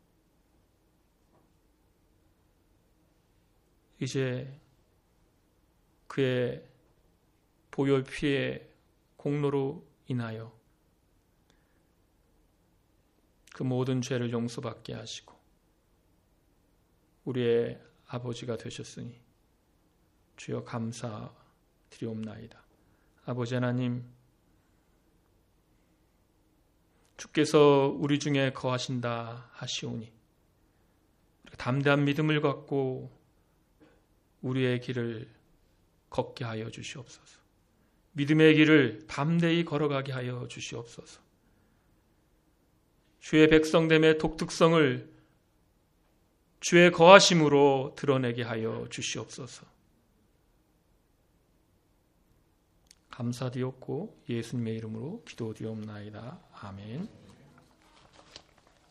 이제 그의 보혈 피의 공로로 인하여 그 모든 죄를 용서받게 하시고 우리의 아버지가 되셨으니 주여 감사드리옵나이다. 아버지 하나님, 주께서 우리 중에 거하신다 하시오니 담대한 믿음을 갖고 우리의 길을 걷게 하여 주시옵소서. 믿음의 길을 담대히 걸어가게 하여 주시옵소서. 주의 백성됨의 독특성을 주의 거하심으로 드러내게 하여 주시옵소서. 감사드렸고 예수님의 이름으로 기도드리옵나이다. 아멘.